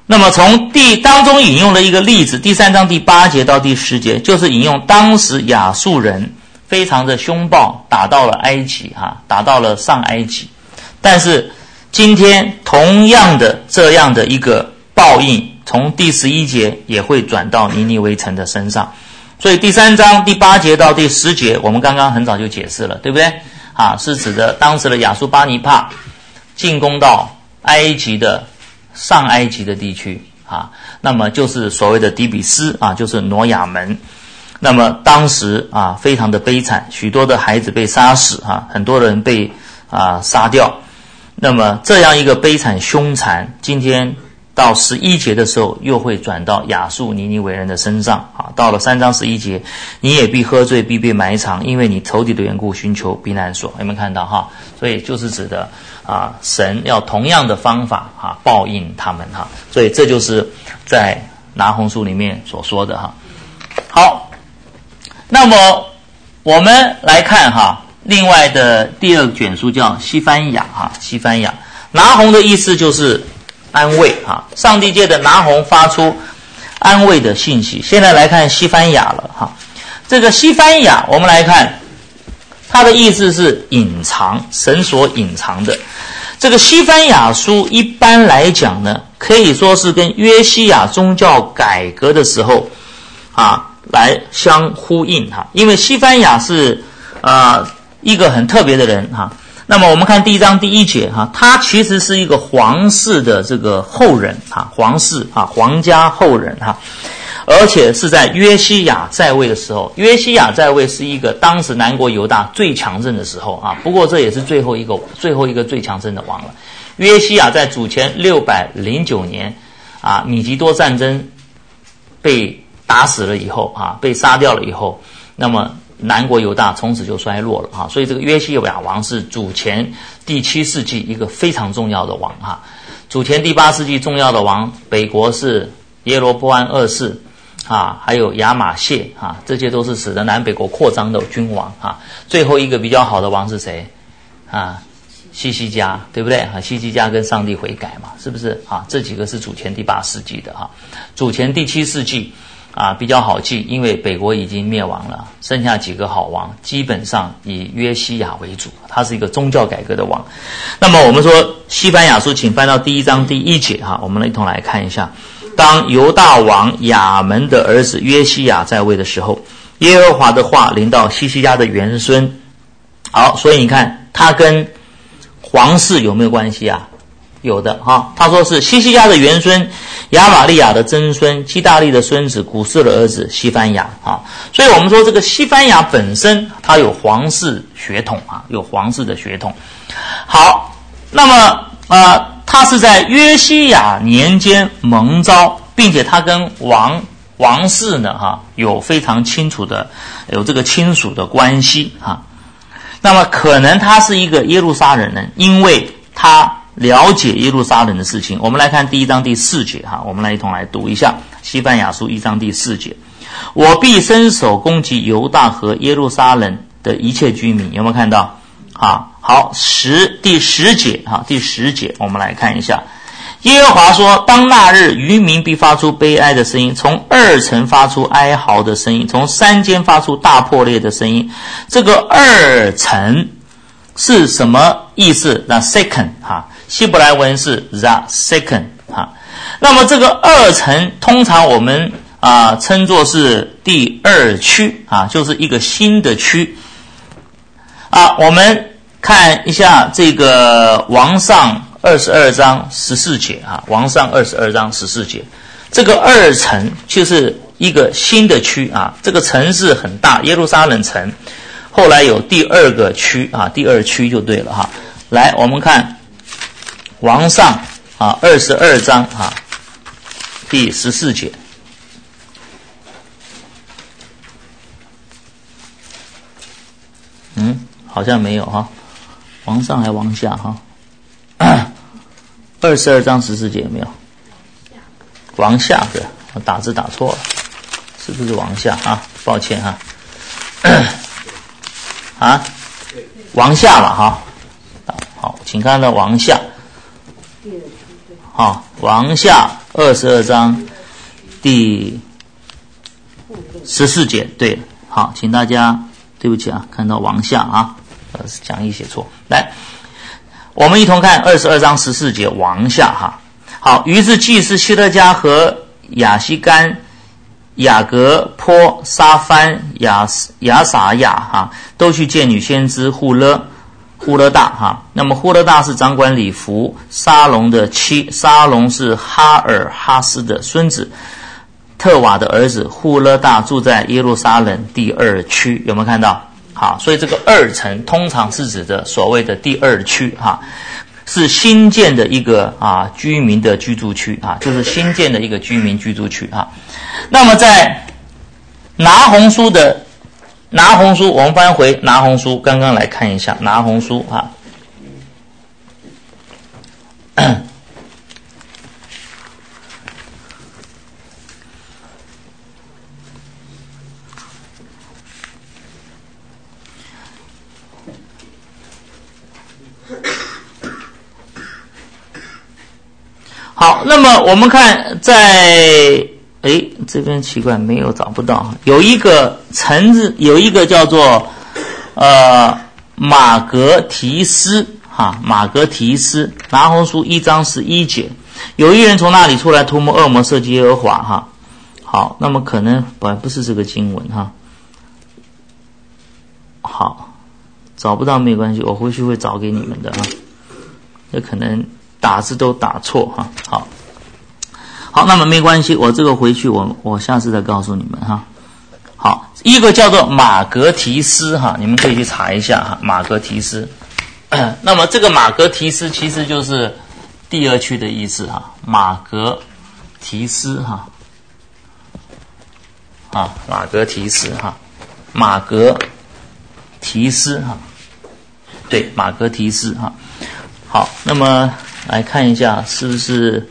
那么从第当中引用了一个例子，第三章第八节到第十节，就是引用当时亚述人非常的凶暴，打到了埃及哈，打到了上埃及。但是今天同样的这样的一个报应，从第十一节也会转到尼尼微城的身上。所以第三章第八节到第十节，我们刚刚很早就解释了，对不对？啊，是指的当时的亚述巴尼帕进攻到埃及的上埃及的地区啊，那么就是所谓的底比斯啊，就是挪亚门。那么当时啊非常的悲惨，许多的孩子被杀死啊，很多人被啊杀掉。那么这样一个悲惨凶残，今天到十一节的时候又会转到亚述尼尼微人的身上啊。到了三章十一节，你也必喝醉，必被埋藏，因为你仇敌的缘故寻求避难所。有没有看到哈？所以就是指的啊，神要同样的方法啊报应他们哈。所以这就是在拿鸿书里面所说的哈。好，那么我们来看哈，另外的第二卷书叫西番雅哈，西番雅拿鸿的意思就是安慰啊，上帝借的拿鸿发出安慰的信息。现在来看西番雅了哈，这个西番雅我们来看，它的意思是隐藏，神所隐藏的。这个西番雅书一般来讲呢，可以说是跟约西亚宗教改革的时候啊来相呼应哈，因为西番雅是呃一个很特别的人哈。那么我们看第一章第一节哈，他其实是一个皇室的这个后人哈，皇室啊，皇家后人哈，而且是在约西亚在位的时候，约西亚在位是一个当时南国犹大最强盛的时候啊，不过这也是最后一个最后一个最强盛的王了。约西亚在主前六百零九年啊，米吉多战争被打死了以后啊，被杀掉了以后，那么南国犹大从此就衰落了啊，所以这个约西亚王是主前第七世纪一个非常重要的王哈。主前第八世纪重要的王，北国是耶罗波安二世啊，还有亚玛谢啊，这些都是使得南北国扩张的君王啊。最后一个比较好的王是谁啊？西西家，对不对啊？西西家跟上帝悔改嘛，是不是啊？这几个是主前第八世纪的哈，主前第七世纪。啊，比较好记，因为北国已经灭亡了，剩下几个好王，基本上以约西亚为主，他是一个宗教改革的王。那么我们说西番雅书，请翻到第一章第一节哈，我们一同来看一下。当犹大王亚门的儿子约西亚在位的时候，耶和华的话临到西西家的元孙。好，所以你看他跟皇室有没有关系啊？有的哈，他说是西西家的元孙亚玛利亚的曾孙基大利的孙子古示的儿子西番雅啊，所以我们说这个西番雅本身他有皇室血统啊，有皇室的血统。好，那么呃，他是在约西亚年间蒙召，并且他跟王王室呢哈有非常清楚的有这个亲属的关系哈。那么可能他是一个耶路撒冷人，因为他了解耶路撒冷的事情。我们来看第一章第四节哈，我们来一同来读一下西番雅书一章第四节。我必伸手攻击犹大和耶路撒冷的一切居民，有没有看到啊？好，十第十节哈，第十节我们来看一下。耶和华说，当那日渔民必发出悲哀的声音，从二层发出哀嚎的声音，从山间发出大破裂的声音。这个二层是什么意思？那 second 哈，希伯来文是 the second 哈。那么这个二层通常我们啊称作是第二区啊，就是一个新的区啊。我们看一下这个王上二十二章十四节啊，王上二十二章十四节，这个二城就是一个新的区啊，这个城市很大，耶路撒冷城，后来有第二个区啊，第二区就对了哈。来，我们看王上啊二十二章啊第十四节。嗯，好像没有哈，王上还王下哈。二十二章十四节有没有？王下的，我打字打错了，是不是王下啊？抱歉哈。啊，王下嘛哈。好，请看到王下。好，王下二十二章第十四节。对，好，请大家对不起啊，看到往下啊，呃，讲义写错。来，我们一同看二十二章十四节往下哈。好，于是祭司希勒家和亚西干、雅各坡、沙番、亚亚撒亚哈，都去见女先知户勒户勒大哈。那么户勒大是掌管礼服沙龙的妻，沙龙是哈尔哈斯的孙子，特瓦的儿子。户勒大住在耶路撒冷第二区，有没有看到？好，所以这个二城通常是指的所谓的第二区哈。是新建的一个啊居民的居住区啊，就是新建的一个居民居住区啊。那么在拿红书的拿红书，我们翻回拿红书，刚刚来看一下拿红书啊。好，那么我们看在诶这边奇怪没有找不到，有一个城字，有一个叫做呃马格提斯哈，马格提斯，拿红书一章十一节，有一人从那里出来涂抹恶魔设计耶和华哈。好，那么可能本来不是这个经文哈。好，找不到没关系，我回去会找给你们的啊。这可能打字都打错哈。好，好，那么没关系，我这个回去我我下次再告诉你们哈。好，一个叫做马格提斯哈，你们可以去查一下哈，马格提斯。那么这个马格提斯其实就是第二区的意思哈，马格提斯哈，啊，马格提斯哈，马格提斯哈，对，马格提斯哈。好，那么来看一下是不是？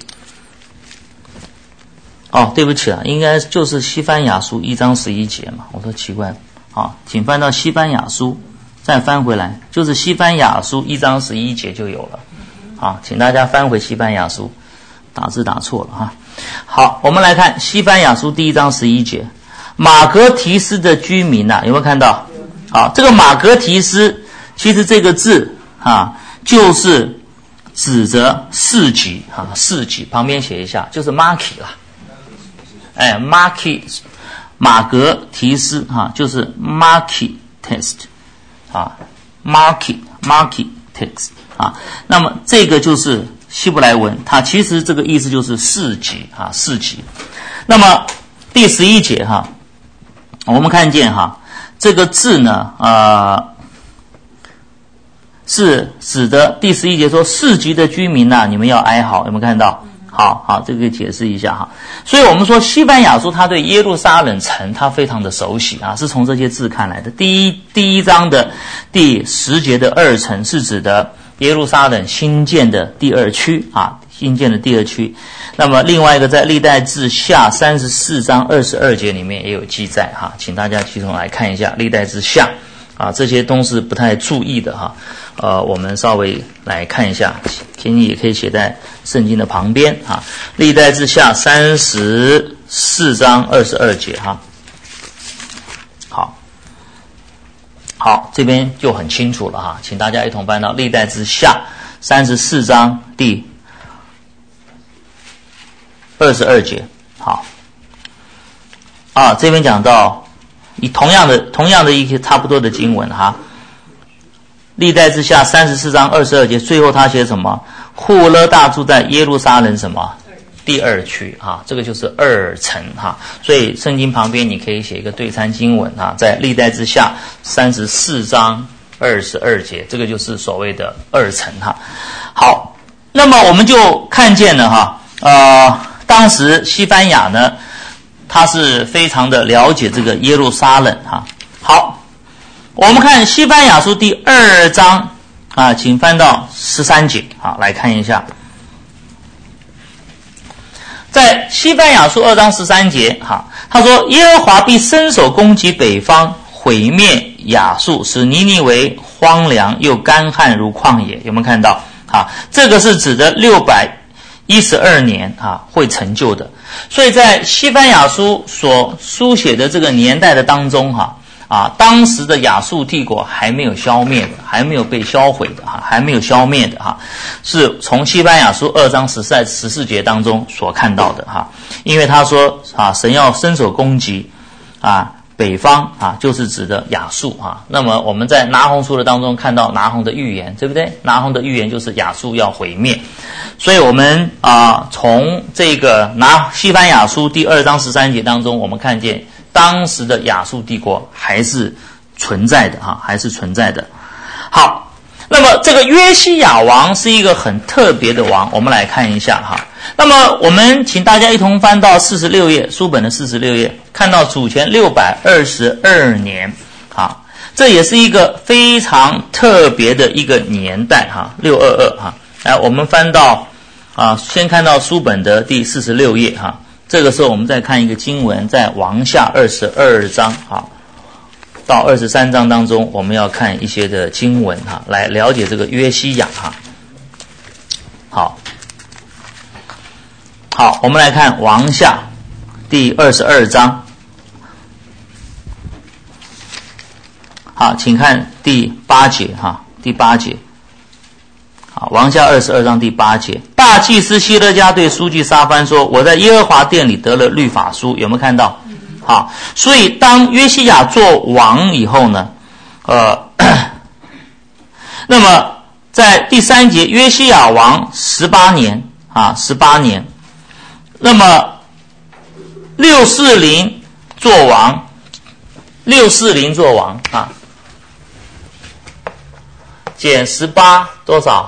哦，对不起啊，应该就是西番雅书一章十一节嘛。我说奇怪，好，请翻到西番雅书，再翻回来，就是西番雅书一章十一节就有了。好，请大家翻回西番雅书，打字打错了哈。好，我们来看西番雅书第一章十一节，马格提斯的居民啊，有没有看到？好，这个马格提斯，其实这个字啊，就是指着市集啊，市集旁边写一下，就是 market 啦。哎 ，market 马格提斯哈、啊，就是 market test 啊 ，market market test 啊。那么这个就是希伯来文，它其实这个意思就是市集啊，市集。那么第十一节哈、啊，我们看见哈、啊，这个字呢，呃，是指的第十一节说市集的居民呐、啊，你们要哀嚎，有没有看到？好好，这个解释一下哈。所以我们说西番雅书他对耶路撒冷城他非常的熟悉啊，是从这些字看来的。第一第一章的第十节的二城是指的耶路撒冷新建的第二区啊，新建的第二区。那么另外一个在历代志下三十四章二十二节里面也有记载哈，请大家集中来看一下历代志下啊，这些都是不太注意的哈。呃，我们稍微来看一下，请你也可以写在圣经的旁边啊。历代志下三十四章二十二节哈。好，好，这边就很清楚了哈，请大家一同翻到历代志下三十四章第二十二节。好，啊，这边讲到以同样的同样的一些差不多的经文哈。历代志下三十四章二十二节，最后他写什么？户勒大住在耶路撒冷什么？第二区啊，这个就是二城哈。所以圣经旁边你可以写一个对参经文啊，在历代志下三十四章二十二节，这个就是所谓的二城哈。好，那么我们就看见了哈，呃，当时西番雅呢，他是非常的了解这个耶路撒冷哈。好。我们看西番雅书第二章啊，请翻到十三节啊，来看一下。在西番雅书二章十三节哈，他说耶和华必伸手攻击北方，毁灭亚述，使尼尼微荒凉又干旱如旷野。有没有看到啊？这个是指的六百一十二年啊会成就的。所以在西番雅书所书写的这个年代的当中哈啊，当时的亚述帝国还没有消灭的，还没有被销毁的哈，还没有消灭的哈，是从西番雅书二章十四十四节当中所看到的哈。因为他说啊，神要伸手攻击啊北方啊，就是指的亚述啊。那么我们在拿鸿书的当中看到拿鸿的预言，对不对？拿鸿的预言就是亚述要毁灭。所以我们啊，从这个拿西番雅书第二章十三节当中，我们看见当时的亚述帝国还是存在的哈，还是存在的。好，那么这个约西亚王是一个很特别的王，我们来看一下哈。那么我们请大家一同翻到四十六页，书本的四十六页，看到主前六百二十二年啊，这也是一个非常特别的一个年代哈，六二二哈。来，我们翻到啊，先看到书本的第四十六页哈。这个时候我们再看一个经文，在王下二十二章啊到二十三章当中，我们要看一些的经文哈，来了解这个约西亚哈。好，好，我们来看王下第二十二章。好，请看第八节哈，第八节。好，王下二十二章第八节，大祭司希勒家对书记沙番说：“我在耶和华殿里得了律法书。”有没有看到？好，所以当约西亚做王以后呢，呃，那么在第三节，约西亚王十八年啊，十八年，那么六四零做王，六四零做王啊，减十八多少？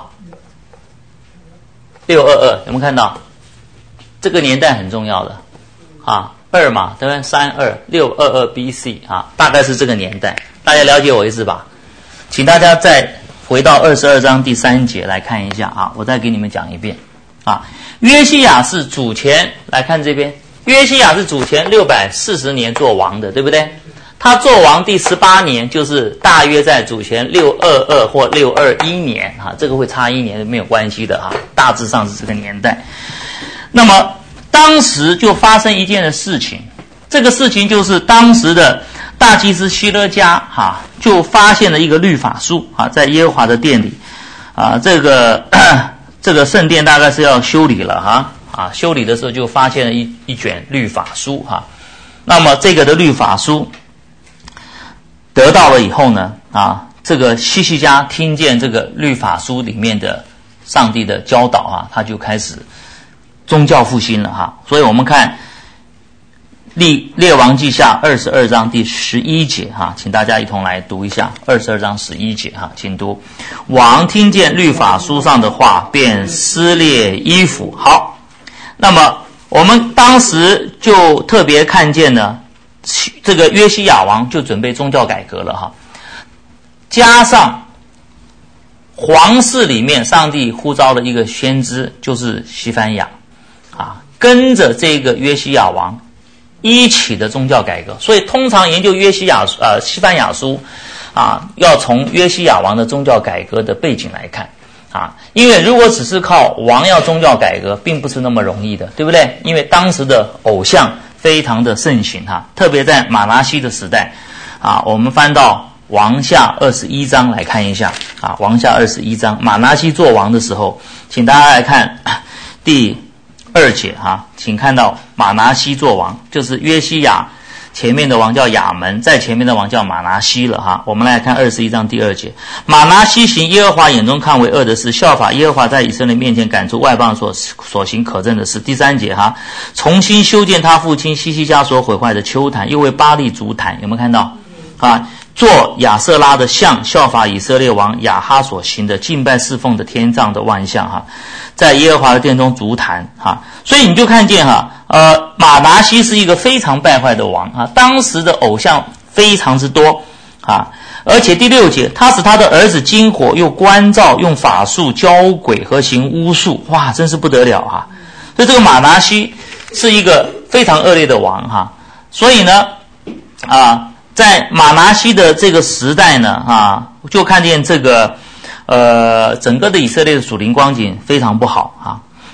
六二二，有没有看到？这个年代很重要的啊，二嘛，对不对？三二六二二 B C 啊，大概是这个年代，大家了解我意思吧？请大家再回到二十二章第三节来看一下啊，我再给你们讲一遍啊。约西亚是主前，来看这边，约西亚是主前六百四十年做王的，对不对？他做王第十八年，就是大约在主前六二二或六二一年啊，这个会差一年没有关系的啊，大致上是这个年代。那么当时就发生一件的事情，这个事情就是当时的大祭司希勒家哈、啊，就发现了一个律法书啊，在耶和华的殿里啊，这个这个圣殿大概是要修理了哈啊，修理的时候就发现了一一卷律法书哈、啊。那么这个的律法书得到了以后呢，啊，这个希西家听见这个律法书里面的上帝的教导啊，他就开始宗教复兴了哈。所以我们看列列王记下二十二章第十一节哈，请大家一同来读一下二十二章十一节哈，请读。王听见律法书上的话，便撕裂衣服。好，那么我们当时就特别看见呢，这个约西亚王就准备宗教改革了哈，加上皇室里面上帝呼召了一个先知，就是西番雅啊，跟着这个约西亚王一起的宗教改革。所以通常研究约西亚呃西番雅书啊，要从约西亚王的宗教改革的背景来看啊，因为如果只是靠王要宗教改革，并不是那么容易的，对不对？因为当时的偶像非常的盛行哈，特别在马拿西的时代啊，我们翻到王下二十一章来看一下啊，王下二十一章，马拿西做王的时候，请大家来看第二节哈，请看到马拿西做王，就是约西亚前面的王叫亚门，在前面的王叫马拿西了哈。我们来看二十一章第二节，马拿西行耶和华眼中看为恶的事，效法耶和华在以色列面前赶出外邦所所行可憎的事。第三节哈，重新修建他父亲希西家所毁坏的丘坛，又为巴力筑坛，有没有看到啊？做亚瑟拉的像，效法以色列王亚哈所行的敬拜侍奉的天葬的万象哈，在耶和华的殿中筑坛哈。所以你就看见哈，呃，马拿西是一个非常败坏的王啊，当时的偶像非常之多啊，而且第六节，他使他的儿子经火，又关照，用法术教鬼和行巫术，哇，真是不得了哈。所以这个马拿西是一个非常恶劣的王哈。所以呢，啊。在马拿西的这个时代呢，啊，就看见这个，呃，整个的以色列的属灵光景非常不好啊。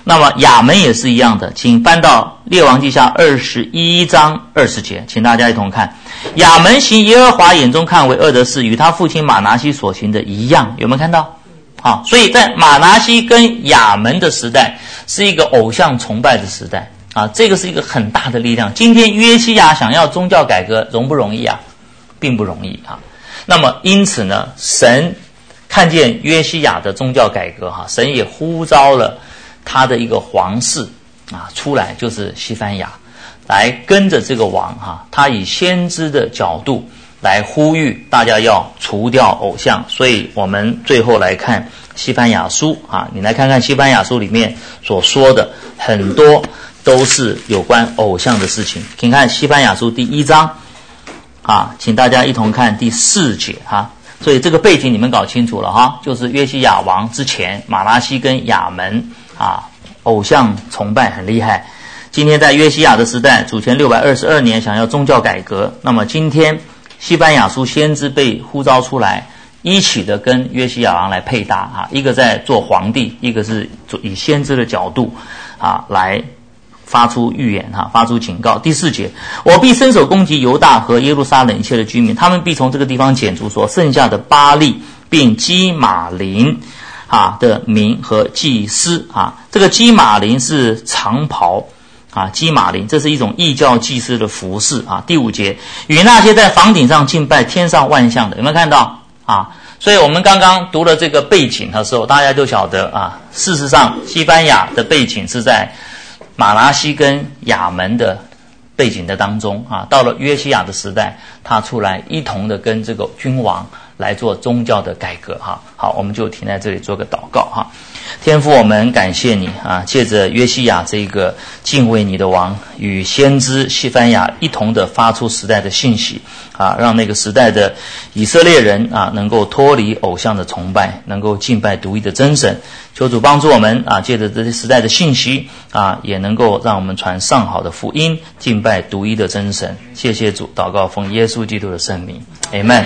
那么亚门也是一样的，请翻到列王记下二十一章二十节，请大家一同看。亚门行耶和华眼中看为恶的事，与他父亲马拿西所行的一样，有没有看到？好，所以在马拿西跟亚门的时代是一个偶像崇拜的时代啊，这个是一个很大的力量。今天约西亚想要宗教改革容不容易啊？并不容易啊。那么因此呢，神看见约西亚的宗教改革哈，神也呼召了他的一个皇室啊出来，就是西番雅，来跟着这个王哈，他以先知的角度来呼吁大家要除掉偶像。所以我们最后来看西番雅书啊，你来看看西番雅书里面所说的很多都是有关偶像的事情。请看西番雅书第一章啊，请大家一同看第四节哈。所以这个背景你们搞清楚了哈，就是约西亚王之前，马拿西跟亚门啊，偶像崇拜很厉害。今天在约西亚的时代，主前六百二十二年想要宗教改革，那么今天西番雅书先知被呼召出来，一起的跟约西亚王来配搭啊，一个在做皇帝，一个是以先知的角度啊来发出预言哈，发出警告。第四节，我必伸手攻击犹大和耶路撒冷一切的居民，他们必从这个地方剪除所剩下的巴力，并基马林啊的民和祭司啊。这个基马林是长袍啊，基马林这是一种异教祭司的服饰啊。第五节，与那些在房顶上敬拜天上万象的，有没有看到啊？所以我们刚刚读了这个背景的时候，大家就晓得啊，事实上西番雅的背景是在马拿西跟亚门的背景的当中啊，到了约西亚的时代，他出来一同的跟这个君王来做宗教的改革哈。好，我们就停在这里做个祷告哈。天父，我们感谢你啊，借着约西亚这个敬畏你的王，与先知西番雅一同的发出时代的信息啊，让那个时代的以色列人啊能够脱离偶像的崇拜，能够敬拜独一的真神。求主帮助我们啊，借着这些时代的信息啊，也能够让我们传上好的福音，敬拜独一的真神。谢谢主，祷告奉耶稣基督的圣名 Amen。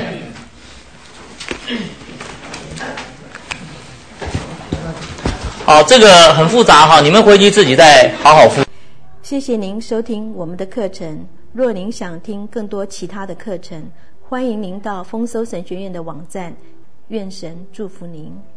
好，这个很复杂哈，你们回去自己再好好复。 谢谢您收听我们的课程。若您想听更多其他的课程，欢迎您到丰收神学院的网站。愿神祝福您。